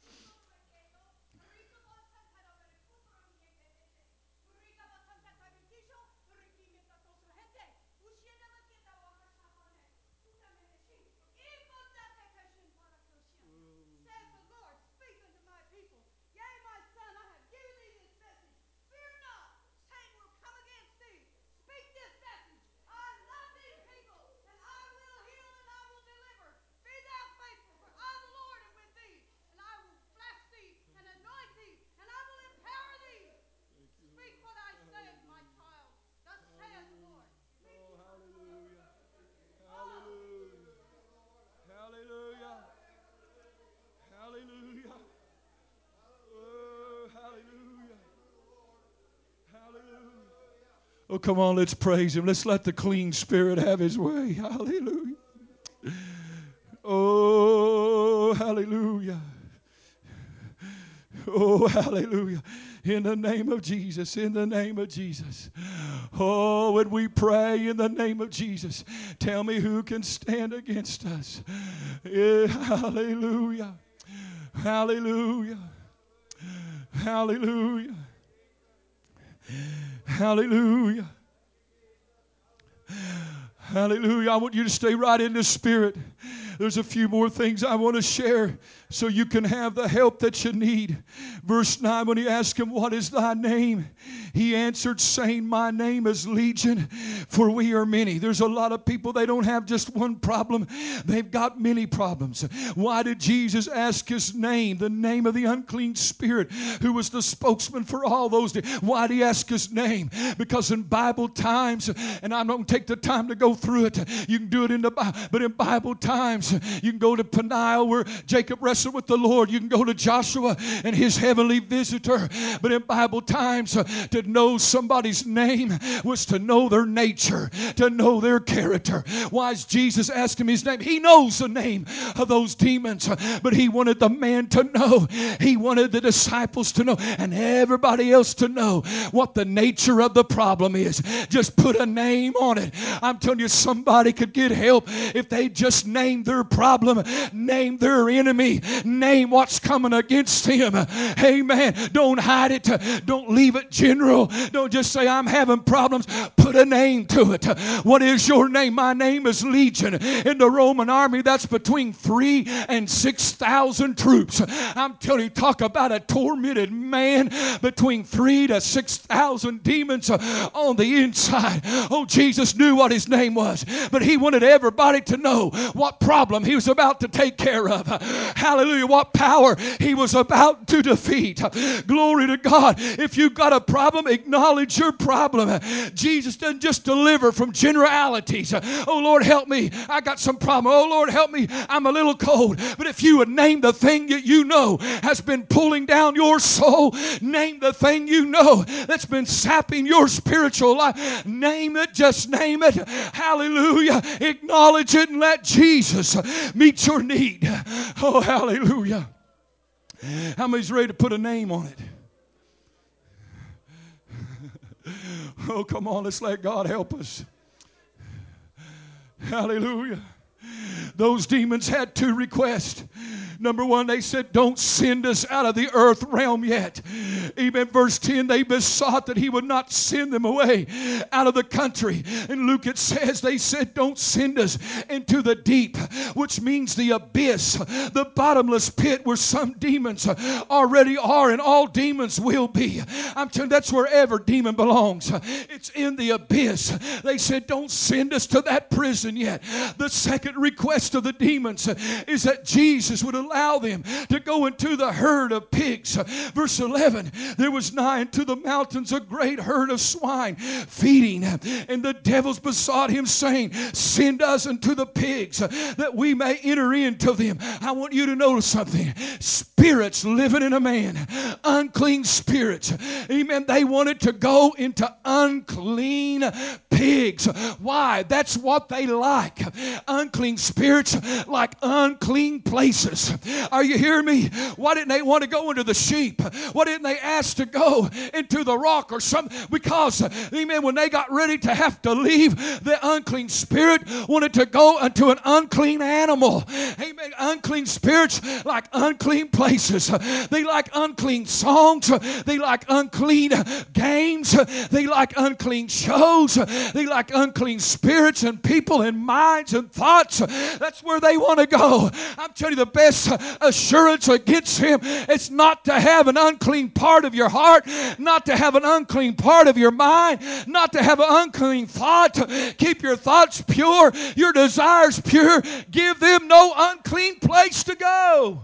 Hallelujah. Hallelujah. Oh, hallelujah. Hallelujah. Oh, come on, let's praise him. Let's let the clean spirit have his way. Hallelujah. Oh, hallelujah. Oh, hallelujah. In the name of Jesus, in the name of Jesus. Oh, when we pray in the name of Jesus, tell me who can stand against us. Yeah, hallelujah. Hallelujah. Hallelujah. Hallelujah. Hallelujah. I want you to stay right in the Spirit. There's a few more things I want to share so you can have the help that you need. Verse 9, when he asked him, what is thy name? He answered, saying, my name is Legion, for we are many. There's a lot of people, they don't have just one problem. They've got many problems. Why did Jesus ask his name, the name of the unclean spirit, who was the spokesman for all those days? Why did he ask his name? Because in Bible times, and I'm not going to take the time to go through it. You can do it in the Bible, but in Bible times, times. You can go to Peniel where Jacob wrestled with the Lord. You can go to Joshua and his heavenly visitor. But in Bible times, to know somebody's name was to know their nature, to know their character. Why is Jesus asked him his name? He knows the name of those demons, but he wanted the man to know. He wanted the disciples to know and everybody else to know what the nature of the problem is. Just put a name on it. I'm telling you, somebody could get help if they just name their problem, name their enemy, name what's coming against him. Amen. Don't hide it. Don't leave it general. Don't just say, I'm having problems. Put a name to it. What is your name? My name is Legion. In the Roman army, that's between 3,000 and 6,000 troops. I'm telling you, talk about a tormented man, between 3,000 to 6,000 demons on the inside. Oh, Jesus knew what his name was, but he wanted everybody to know what problem he was about to take care of. Hallelujah. What power he was about to defeat. Glory to God. If you've got a problem, acknowledge your problem. Jesus doesn't just deliver from generalities. Oh, Lord, help me. I got some problem. Oh, Lord, help me. I'm a little cold. But if you would name the thing that you know has been pulling down your soul, name the thing you know that's been sapping your spiritual life. Name it. Just name it. Hallelujah. Acknowledge it and let Jesus meet your need. Oh, hallelujah. How many's ready to put a name on it? Oh, come on. Let's let God help us. Hallelujah. Those demons had two requests. Number one, they said, don't send us out of the earth realm yet. Even verse 10, they besought that he would not send them away out of the country. In Luke it says, they said, don't send us into the deep, which means the abyss, the bottomless pit where some demons already are and all demons will be. I'm telling you, that's where every demon belongs. It's in the abyss. They said, don't send us to that prison yet. The second request of the demons is that Jesus would allow them to go into the herd of pigs. Verse 11, there was nigh unto the mountains a great herd of swine feeding, and the devils besought him, saying, send us into the pigs that we may enter into them. I want you to notice something. Spirits living in a man, unclean spirits. Amen. They wanted to go into unclean pigs. Why? That's what they like. Unclean spirits like unclean places. Are you hearing me? Why didn't they want to go into the sheep? Why didn't they ask to go into the rock or something? Because, amen, when they got ready to have to leave, the unclean spirit wanted to go into an unclean animal. Amen. Unclean spirits like unclean places. They like unclean songs. They like unclean games. They like unclean shows. They like unclean spirits and people and minds and thoughts. That's where they want to go. I'm telling you, the best assurance against him is not to have an unclean part of your heart, not to have an unclean part of your mind, not to have an unclean thought. Keep your thoughts pure, your desires pure. Give them no unclean place to go.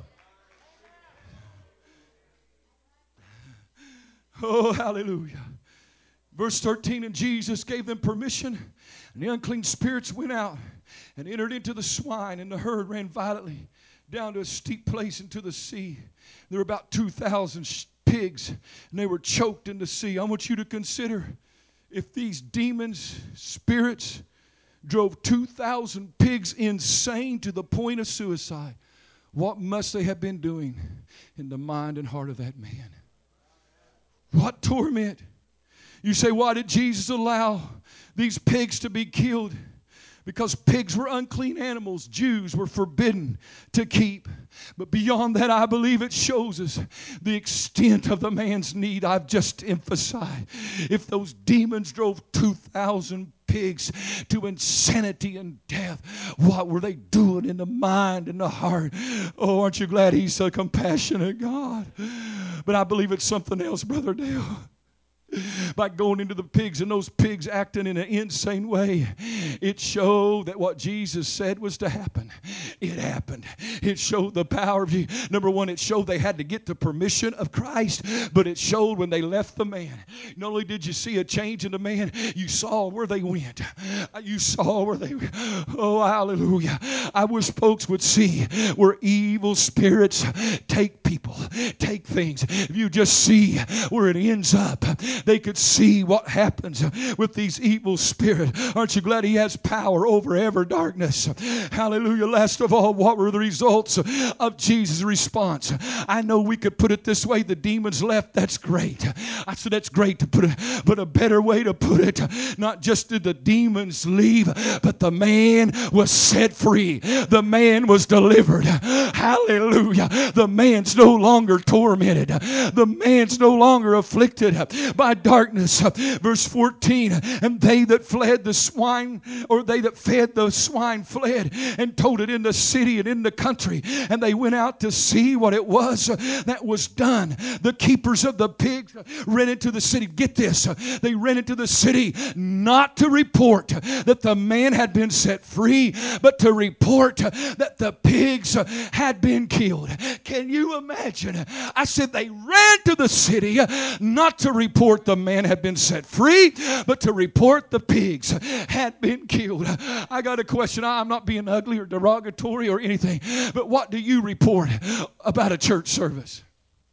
Oh, hallelujah. Verse 13, and Jesus gave them permission, and the unclean spirits went out and entered into the swine, and the herd ran violently down to a steep place into the sea. There were about 2,000 pigs, and they were choked in the sea. I want you to consider, if these demons, spirits, drove 2,000 pigs insane to the point of suicide, what must they have been doing in the mind and heart of that man? What torment. You say, why did Jesus allow these pigs to be killed? Because pigs were unclean animals. Jews were forbidden to keep. But beyond that, I believe it shows us the extent of the man's need I've just emphasized. If those demons drove 2,000 pigs to insanity and death, what were they doing in the mind and the heart? Oh, aren't you glad he's a compassionate God? But I believe it's something else, Brother Dale. by going into the pigs and those pigs acting in an insane way. It showed that what Jesus said was to happen, it happened. It showed the power of you. Number one, it showed they had to get the permission of Christ, but it showed when they left the man. Not only did you see a change in the man, you saw where they went. You saw where they went. Oh, hallelujah. I wish folks would see where evil spirits take people, take things. If you just see where it ends up, they could see what happens with these evil spirits. Aren't you glad he has power over every darkness? Hallelujah. Last of all, what were the results of Jesus' response? I know we could put it this way: the demons left. That's great. I said that's great to put it, but a better way to put it, not just did the demons leave, but the man was set free. The man was delivered. Hallelujah. The man's no longer tormented. The man's no longer afflicted by darkness. Verse 14, and they that fled the swine, or they that fed the swine fled and told it in the city and in the country, and they went out to see what it was that was done. The keepers of the pigs ran into the city. Get this, they ran into the city not to report that the man had been set free, but to report that the pigs had been killed. Can you imagine? I said they ran to the city not to report the man had been set free, but to report the pigs had been killed. I got a question. I'm not being ugly or derogatory or anything, but what do you report about a church service?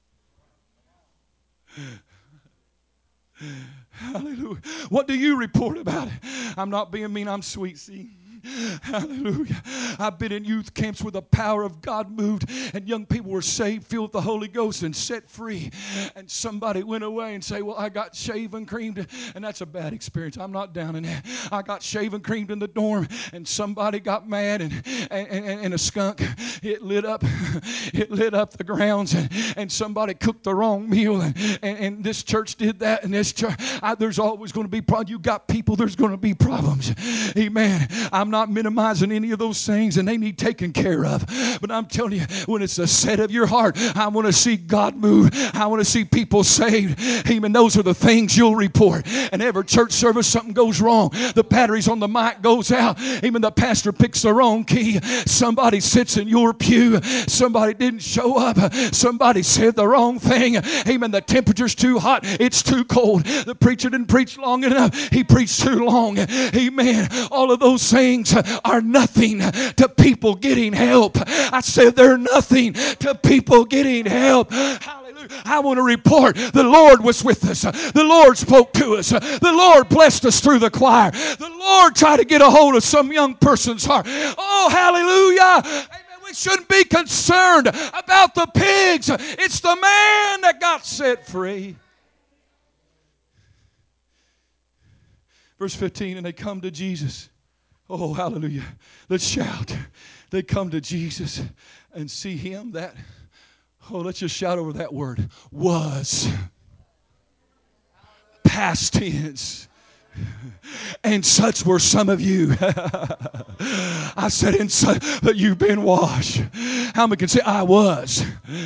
Hallelujah. What do you report about it? I'm not being mean. I'm sweet, see? Hallelujah. I've been in youth camps where the power of God moved and young people were saved, filled with the Holy Ghost, and set free. And somebody went away and say, well, I got shaved and creamed. And that's a bad experience. I'm not down in that. I got shaved and creamed in the dorm, and somebody got mad, and a skunk, it lit up the grounds, and somebody cooked the wrong meal, and this church did that, and this church. There's always going to be problems. You got people, there's going to be problems. Amen. I'm not minimizing any of those things, and they need taken care of. But I'm telling you, when it's the set of your heart, I want to see God move. I want to see people saved. Amen. Those are the things you'll report. And every church service, something goes wrong. The batteries on the mic goes out. Even the pastor picks the wrong key. Somebody sits in your pew. Somebody didn't show up. Somebody said the wrong thing. Amen. The temperature's too hot. It's too cold. The preacher didn't preach long enough. He preached too long. Amen. All of those things are nothing to people getting help. I said they're nothing to people getting help. Hallelujah. I want to report the Lord was with us. The Lord spoke to us. The Lord blessed us through the choir. The Lord tried to get a hold of some young person's heart. Oh, hallelujah. Amen. We shouldn't be concerned about the pigs. It's the man that got set free. Verse 15, and they come to Jesus. Oh, hallelujah. Let's shout. They come to Jesus and see him that, let's just shout over that word, was. Past tense. And such were some of you. I said, but you've been washed. How many can say, I was?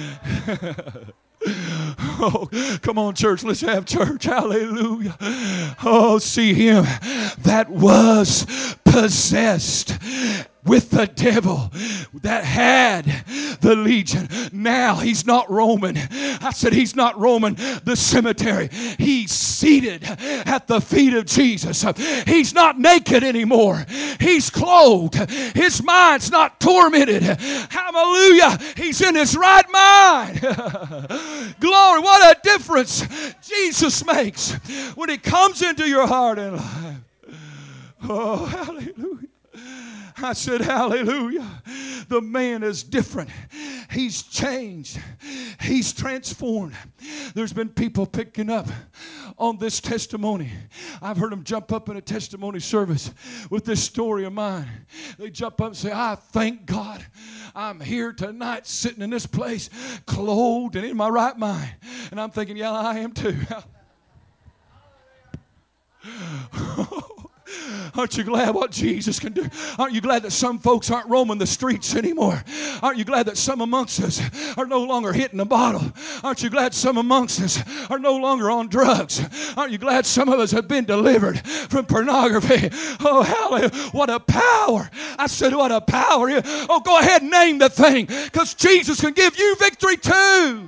Oh, come on, church. Let's have church. Hallelujah. Oh, see him that was possessed with the devil, that had the legion. Now he's not roaming. I said he's not roaming the cemetery. He's seated at the feet of Jesus. He's not naked anymore. He's clothed. His mind's not tormented. Hallelujah. He's in his right mind. Glory. What a difference Jesus makes when he comes into your heart and life. Oh, hallelujah. I said, hallelujah. The man is different. He's changed. He's transformed. There's been people picking up on this testimony. I've heard them jump up in a testimony service with this story of mine. They jump up and say, I thank God I'm here tonight sitting in this place clothed and in my right mind. And I'm thinking, yeah, I am too. Aren't you glad what Jesus can do? Aren't you glad that some folks aren't roaming the streets anymore? Aren't you glad that some amongst us are no longer hitting a bottle? Aren't you glad some amongst us are no longer on drugs? Aren't you glad some of us have been delivered from pornography? Oh, hallelujah. What a power. I said, what a power. Oh, go ahead and name the thing, because Jesus can give you victory too.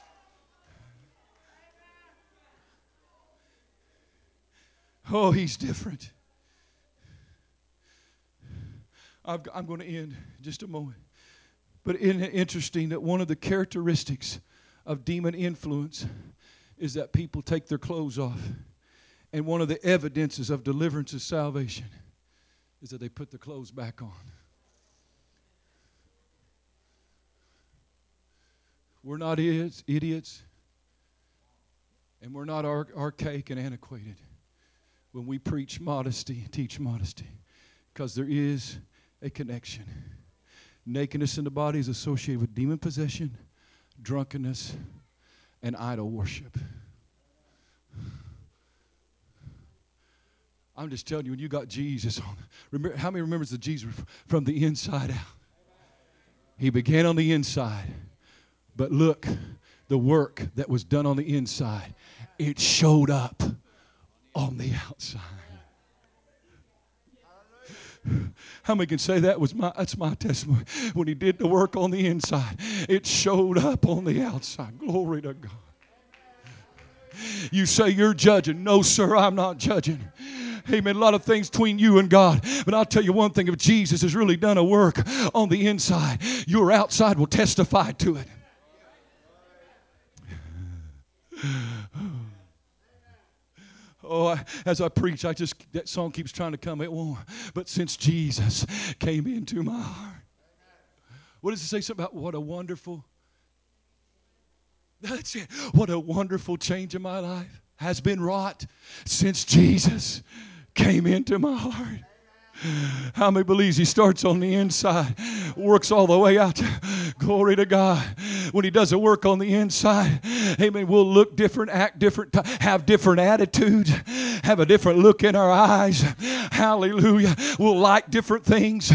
Oh, he's different. I'm going to end in just a moment. But isn't it interesting that one of the characteristics of demon influence is that people take their clothes off? And one of the evidences of deliverance and salvation is that they put their clothes back on. We're not idiots, and we're not archaic and antiquated when we preach modesty, teach modesty, because there is a connection. Nakedness in the body is associated with demon possession, drunkenness, and idol worship. I'm just telling you, when you got Jesus on, remember, how many remembers the Jesus from the inside out? He began on the inside, but look, the work that was done on the inside, it showed up on the outside. How many can say that's my testimony? When he did the work on the inside, it showed up on the outside. Glory to God. You say you're judging. No, sir, I'm not judging. Amen. A lot of things between you and God. But I'll tell you one thing. If Jesus has really done a work on the inside, your outside will testify to it. Oh, as I preach, that song keeps trying to come. It won't. But since Jesus came into my heart. What does it say? Something about what a wonderful. That's it. What a wonderful change in my life has been wrought since Jesus came into my heart. How many believes he starts on the inside, works all the way out? Glory to God. When he does the work on the inside, amen, we'll look different, act different, have different attitudes, have a different look in our eyes. Hallelujah. We'll like different things.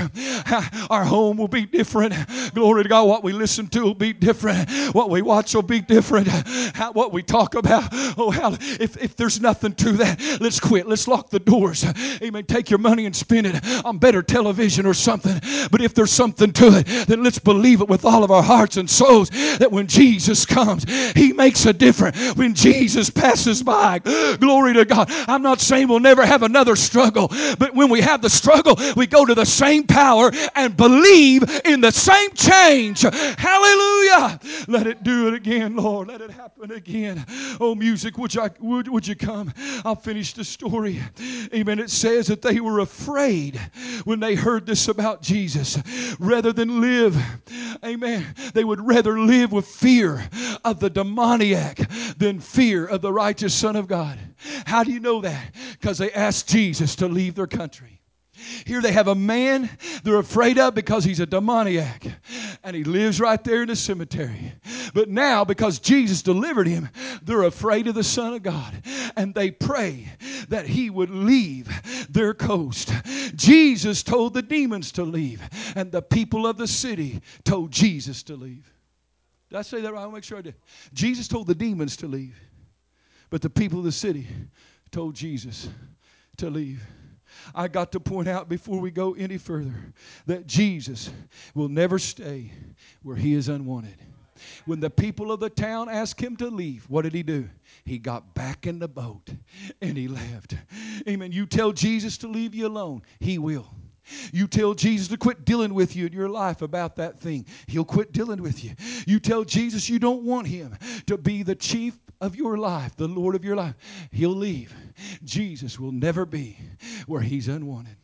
Our home will be different. Glory to God. What we listen to will be different. What we watch will be different. What we talk about. Oh, if there's nothing to that, let's quit. Let's lock the doors. Amen. Take your money and spend it on better television or something. But if there's something to it, then let's believe it with all of our hearts and souls that when Jesus comes, he makes a difference. When Jesus passes by, glory to God. I'm not saying we'll never have another struggle, but when we have the struggle, we go to the same power and believe in the same change. Hallelujah. Let it do it again, Lord. Let it happen again. Oh, music, would you come? I'll finish the story. Amen. It says that they were afraid when they heard this about Jesus. Rather than live, amen, they would rather live with fear of the demoniac than fear of the righteous Son of God. How do you know that? Because they asked Jesus to leave their country. Here they have a man they're afraid of because he's a demoniac. And he lives right there in the cemetery. But now, because Jesus delivered him, they're afraid of the Son of God. And they pray that he would leave their coast. Jesus told the demons to leave. And the people of the city told Jesus to leave. Did I say that right? I'll make sure I did. Jesus told the demons to leave. But the people of the city told Jesus to leave. I got to point out before we go any further that Jesus will never stay where he is unwanted. When the people of the town asked him to leave, what did he do? He got back in the boat and he left. Amen. You tell Jesus to leave you alone, he will. You tell Jesus to quit dealing with you in your life about that thing, he'll quit dealing with you. You tell Jesus you don't want him to be the chief of your life, the Lord of your life, he'll leave. Jesus will never be where he's unwanted.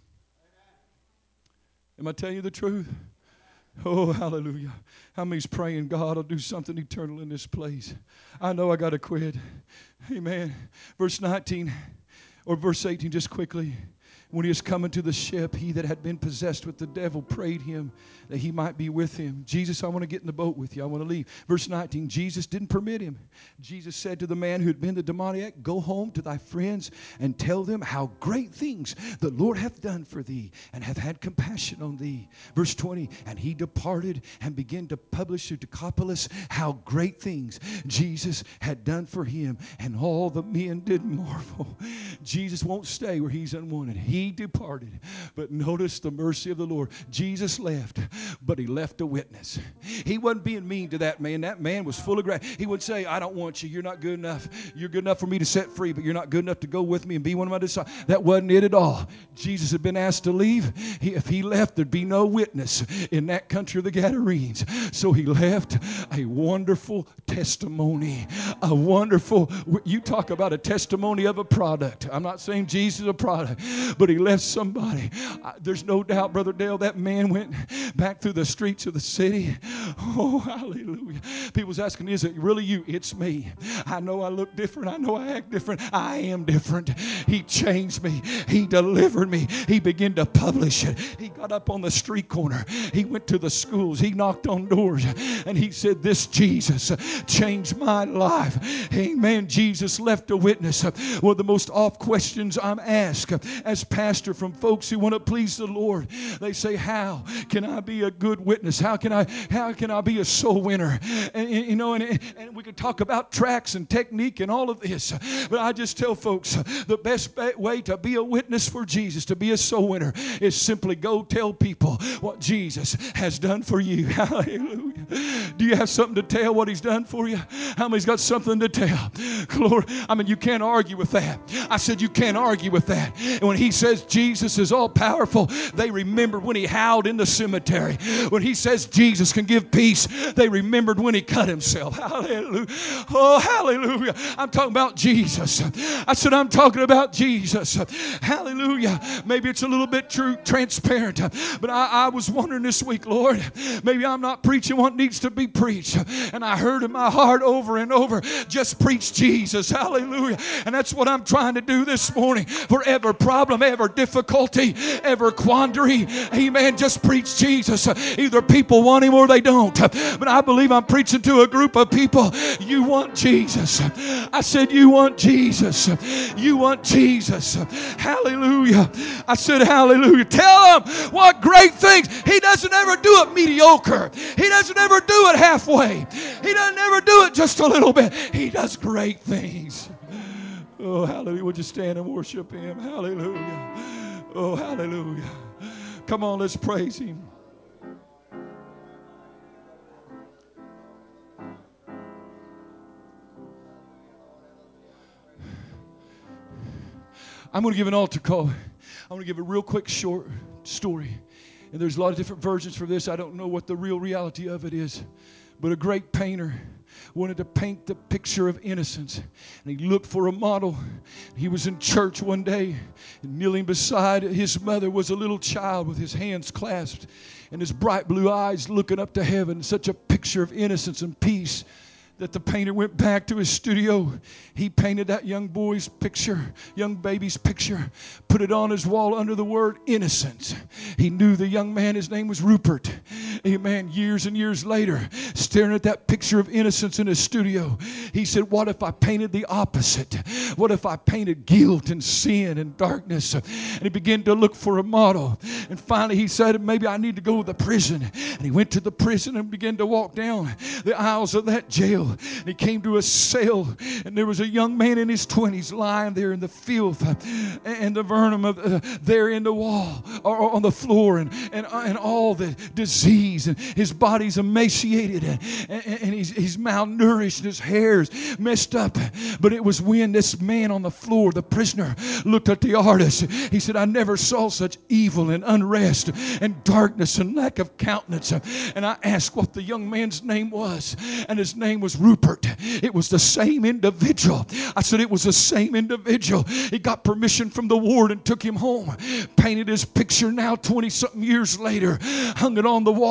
Am I telling you the truth? Oh, hallelujah. How many's praying God will do something eternal in this place? I know I got to quit. Amen. Verse 19 or verse 18 just quickly. When he was coming to the ship, he that had been possessed with the devil prayed him that he might be with him. Jesus, I want to get in the boat with you. I want to leave. Verse 19, Jesus didn't permit him. Jesus said to the man who had been the demoniac, go home to thy friends and tell them how great things the Lord hath done for thee and hath had compassion on thee. Verse 20, and he departed and began to publish to Decapolis how great things Jesus had done for him. And all the men did marvel. Jesus won't stay where he's unwanted. He departed. But notice the mercy of the Lord. Jesus left, but he left a witness. He wasn't being mean to that man. That man was full of grace. He would say, I don't want you. You're not good enough. You're good enough for me to set free, but you're not good enough to go with me and be one of my disciples. That wasn't it at all. Jesus had been asked to leave. If he left, there'd be no witness in that country of the Gadarenes. So he left a wonderful testimony. A wonderful, you talk about a testimony of a product. I'm not saying Jesus is a product, but he left somebody. There's no doubt, Brother Dale, that man went back through the streets of the city. Oh, hallelujah. People's asking, is it really you? It's me. I know I look different. I know I act different. I am different. He changed me. He delivered me. He began to publish it. He got up on the street corner. He went to the schools. He knocked on doors. And he said, this Jesus changed my life. Amen. Jesus left a witness. One of the most oft questions I'm asked as pastor from folks who want to please the Lord. They say, how can I be a good witness? How can I be a soul winner? And we could talk about tracks and technique and all of this. But I just tell folks the best way to be a witness for Jesus, to be a soul winner, is simply go tell people what Jesus has done for you. Hallelujah. Do you have something to tell what he's done for you? How many's got something to tell? Glory. I mean, you can't argue with that. I said you can't argue with that. And when he says Jesus is all powerful, they remembered when he howled in the cemetery. When he says Jesus can give peace, they remembered when he cut himself. Hallelujah. Oh, hallelujah. I'm talking about Jesus. I said I'm talking about Jesus. Hallelujah. Maybe it's a little bit transparent, but I was wondering this week, Lord, maybe I'm not preaching what needs to be preached. And I heard in my heart over and over, just preach Jesus. Hallelujah. And that's what I'm trying to do this morning. For every problem, every difficulty, every quandary, amen, just preach Jesus. Either people want him or they don't. But I believe I'm preaching to a group of people. You want Jesus. I said you want Jesus. You want Jesus. Hallelujah. I said hallelujah. Tell him what great things. He doesn't ever do it mediocre. He doesn't ever do it halfway. He doesn't ever do it just a little bit. He does great things. Oh, hallelujah. Would you stand and worship him? Hallelujah. Oh, hallelujah. Come on, let's praise him. I'm going to give an altar call. I'm going to give a real quick short story. And there's a lot of different versions for this. I don't know what the real reality of it is. But a great painter wanted to paint the picture of innocence. And he looked for a model. He was in church one day, and kneeling beside his mother was a little child with his hands clasped and his bright blue eyes looking up to heaven. Such a picture of innocence and peace that the painter went back to his studio. He painted that young boy's picture, young baby's picture, put it on his wall under the word innocent. He knew the young man, his name was Rupert. Amen. Years and years later, staring at that picture of innocence in his studio, he said, what if I painted the opposite? What if I painted guilt and sin and darkness? And he began to look for a model. And finally he said, maybe I need to go to the prison. And he went to the prison and began to walk down the aisles of that jail. And he came to a cell, and there was a young man in his 20s lying there in the filth and the venom of there in the wall or on the floor, and all the disease, and his body's emaciated, and he's malnourished, and his hair's messed up. But it was when this man on the floor, the prisoner, looked at the artist. He said, I never saw such evil and unrest and darkness and lack of countenance. And I asked what the young man's name was, and his name was Rupert. It was the same individual. I said it was the same individual. He got permission from the ward and took him home. Painted his picture now 20-something years later. Hung it on the wall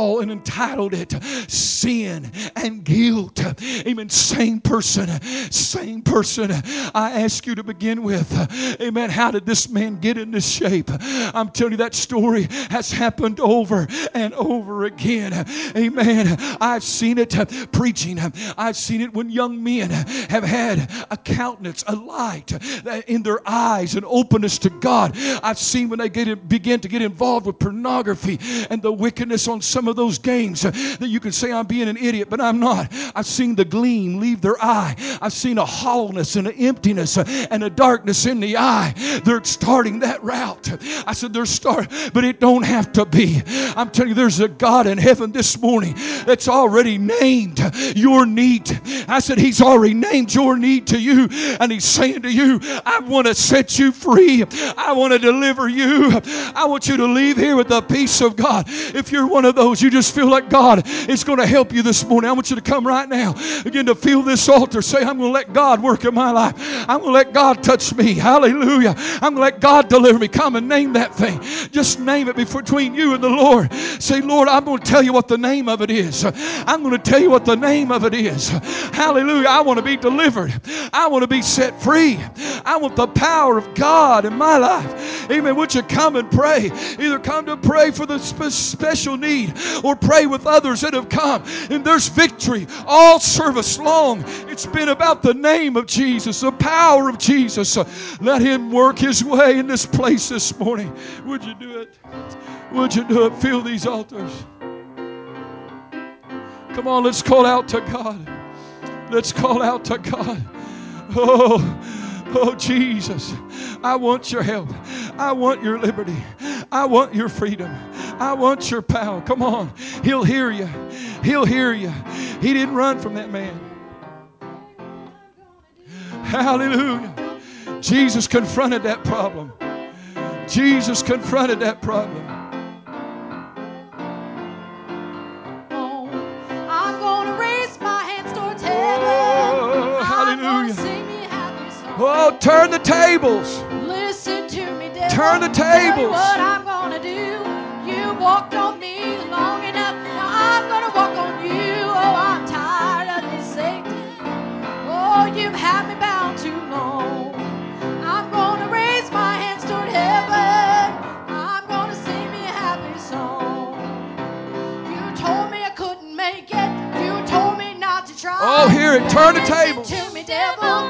call and entitled it Sin and Guilt. Amen. Same person. Same person. I ask you to begin with, amen, how did this man get in this shape? I'm telling you, that story has happened over and over again. Amen. I've seen it preaching. I've seen it when young men have had a countenance, a light in their eyes, an openness to God. I've seen when they begin to get involved with pornography and the wickedness on some of those games that you can say I'm being an idiot, but I'm not. I've seen the gleam leave their eye. I've seen a hollowness and an emptiness and a darkness in the eye. They're starting that route. I said but it don't have to be. I'm telling you, there's a God in heaven this morning that's already named your need. I said He's already named your need to you, and He's saying to you, I want to set you free. I want to deliver you. I want you to leave here with the peace of God. If you're one of those, you just feel like God is going to help you this morning, I want you to come right now. Begin to feel this altar. Say, I'm going to let God work in my life. I'm going to let God touch me. Hallelujah. I'm going to let God deliver me. Come and name that thing. Just name it between you and the Lord. Say, Lord, I'm going to tell you what the name of it is. I'm going to tell you what the name of it is. Hallelujah. I want to be delivered. I want to be set free. I want the power of God in my life. Amen. Would you come and pray? Either come to pray for the special need or pray with others that have come. And there's victory all service long. It's been about the name of Jesus, the power of Jesus. Let Him work His way in this place this morning. Would you do it? Would you do it? Fill these altars. Come on, let's call out to God. Let's call out to God. Oh, Jesus, I want your help. I want your liberty. I want your freedom. I want your power. Come on. He'll hear you. He'll hear you. He didn't run from that man. Hallelujah. Jesus confronted that problem. Jesus confronted that problem. I'm going to raise my hands towards heaven. Oh, hallelujah. Oh, turn the tables. Listen to me, devil. Turn the tables. Tell you what I'm going to do. You walked on me long enough. Now I'm going to walk on you. Oh, I'm tired of this, Satan. Oh, you've had me bound too long. I'm going to raise my hands toward heaven. I'm going to sing me a happy song. You told me I couldn't make it. You told me not to try. Oh, hear it. Turn the tables. Listen to me, devil.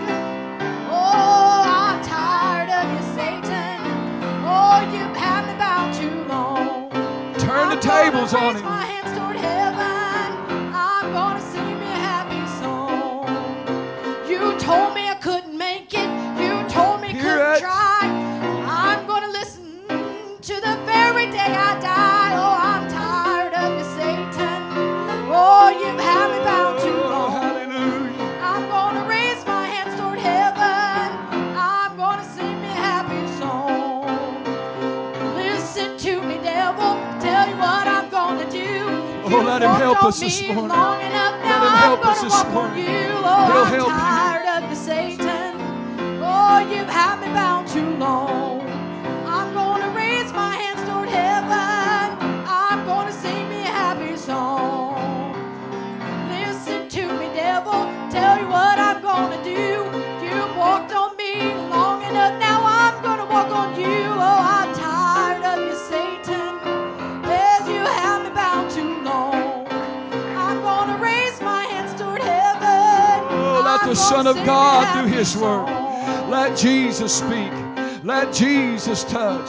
Oh, I'm tired of you, Satan. Oh, you've had me bound too long. Turn the tables on him. I'm gonna raise my hands toward heaven. I'm gonna sing me a happy song. You told me I couldn't make it. You told me I couldn't try. I'm gonna listen to the very day I die. Oh, I'm tired of you, Satan. Oh, you've had me bound too long. Hallelujah. I'm gonna raise my hands toward heaven. I'm gonna sing me a happy song. Listen to me, devil. Tell you what I'm gonna do. Oh, let Him help us this morning. Long enough. Now Let Him help us I'm this gonna walk on morning. you. Oh, He'll I'm help tired of you, Satan. Oh, you've had me bound too long. I'm gonna raise my hands toward heaven. I'm gonna sing me a happy song. Listen to me, devil. Tell you what I'm gonna do. You've walked on me long enough. Now I'm gonna walk on you. Oh, I'm tired of you, Satan. Yes, you have me bound too long. I'm gonna raise my hands toward heaven. Oh, let the Son of God do His work. Let Jesus speak. Let Jesus touch.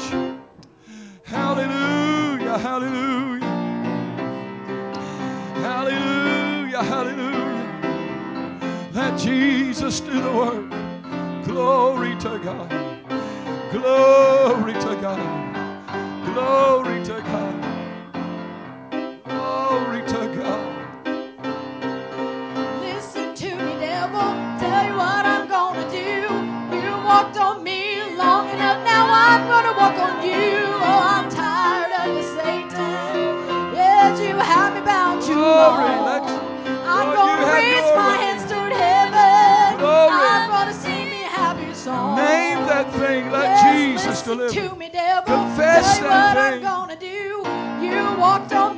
Hallelujah, hallelujah. Hallelujah, hallelujah. Let Jesus do the work. Glory to God. Glory to God. Glory to God. Glory to God. Listen to me, devil. Tell you what I'm gonna do. You walked on me long enough. Now I'm gonna walk on you. Oh, I'm tired of you, Satan. Yes, you have me bound too long. I'm gonna raise my hands toward heaven. I'm gonna sing me a happy song. Name that thing. Let Jesus deliver. Listen to me, devil. Confess Tell you that what thing. I'm gonna do. You walked on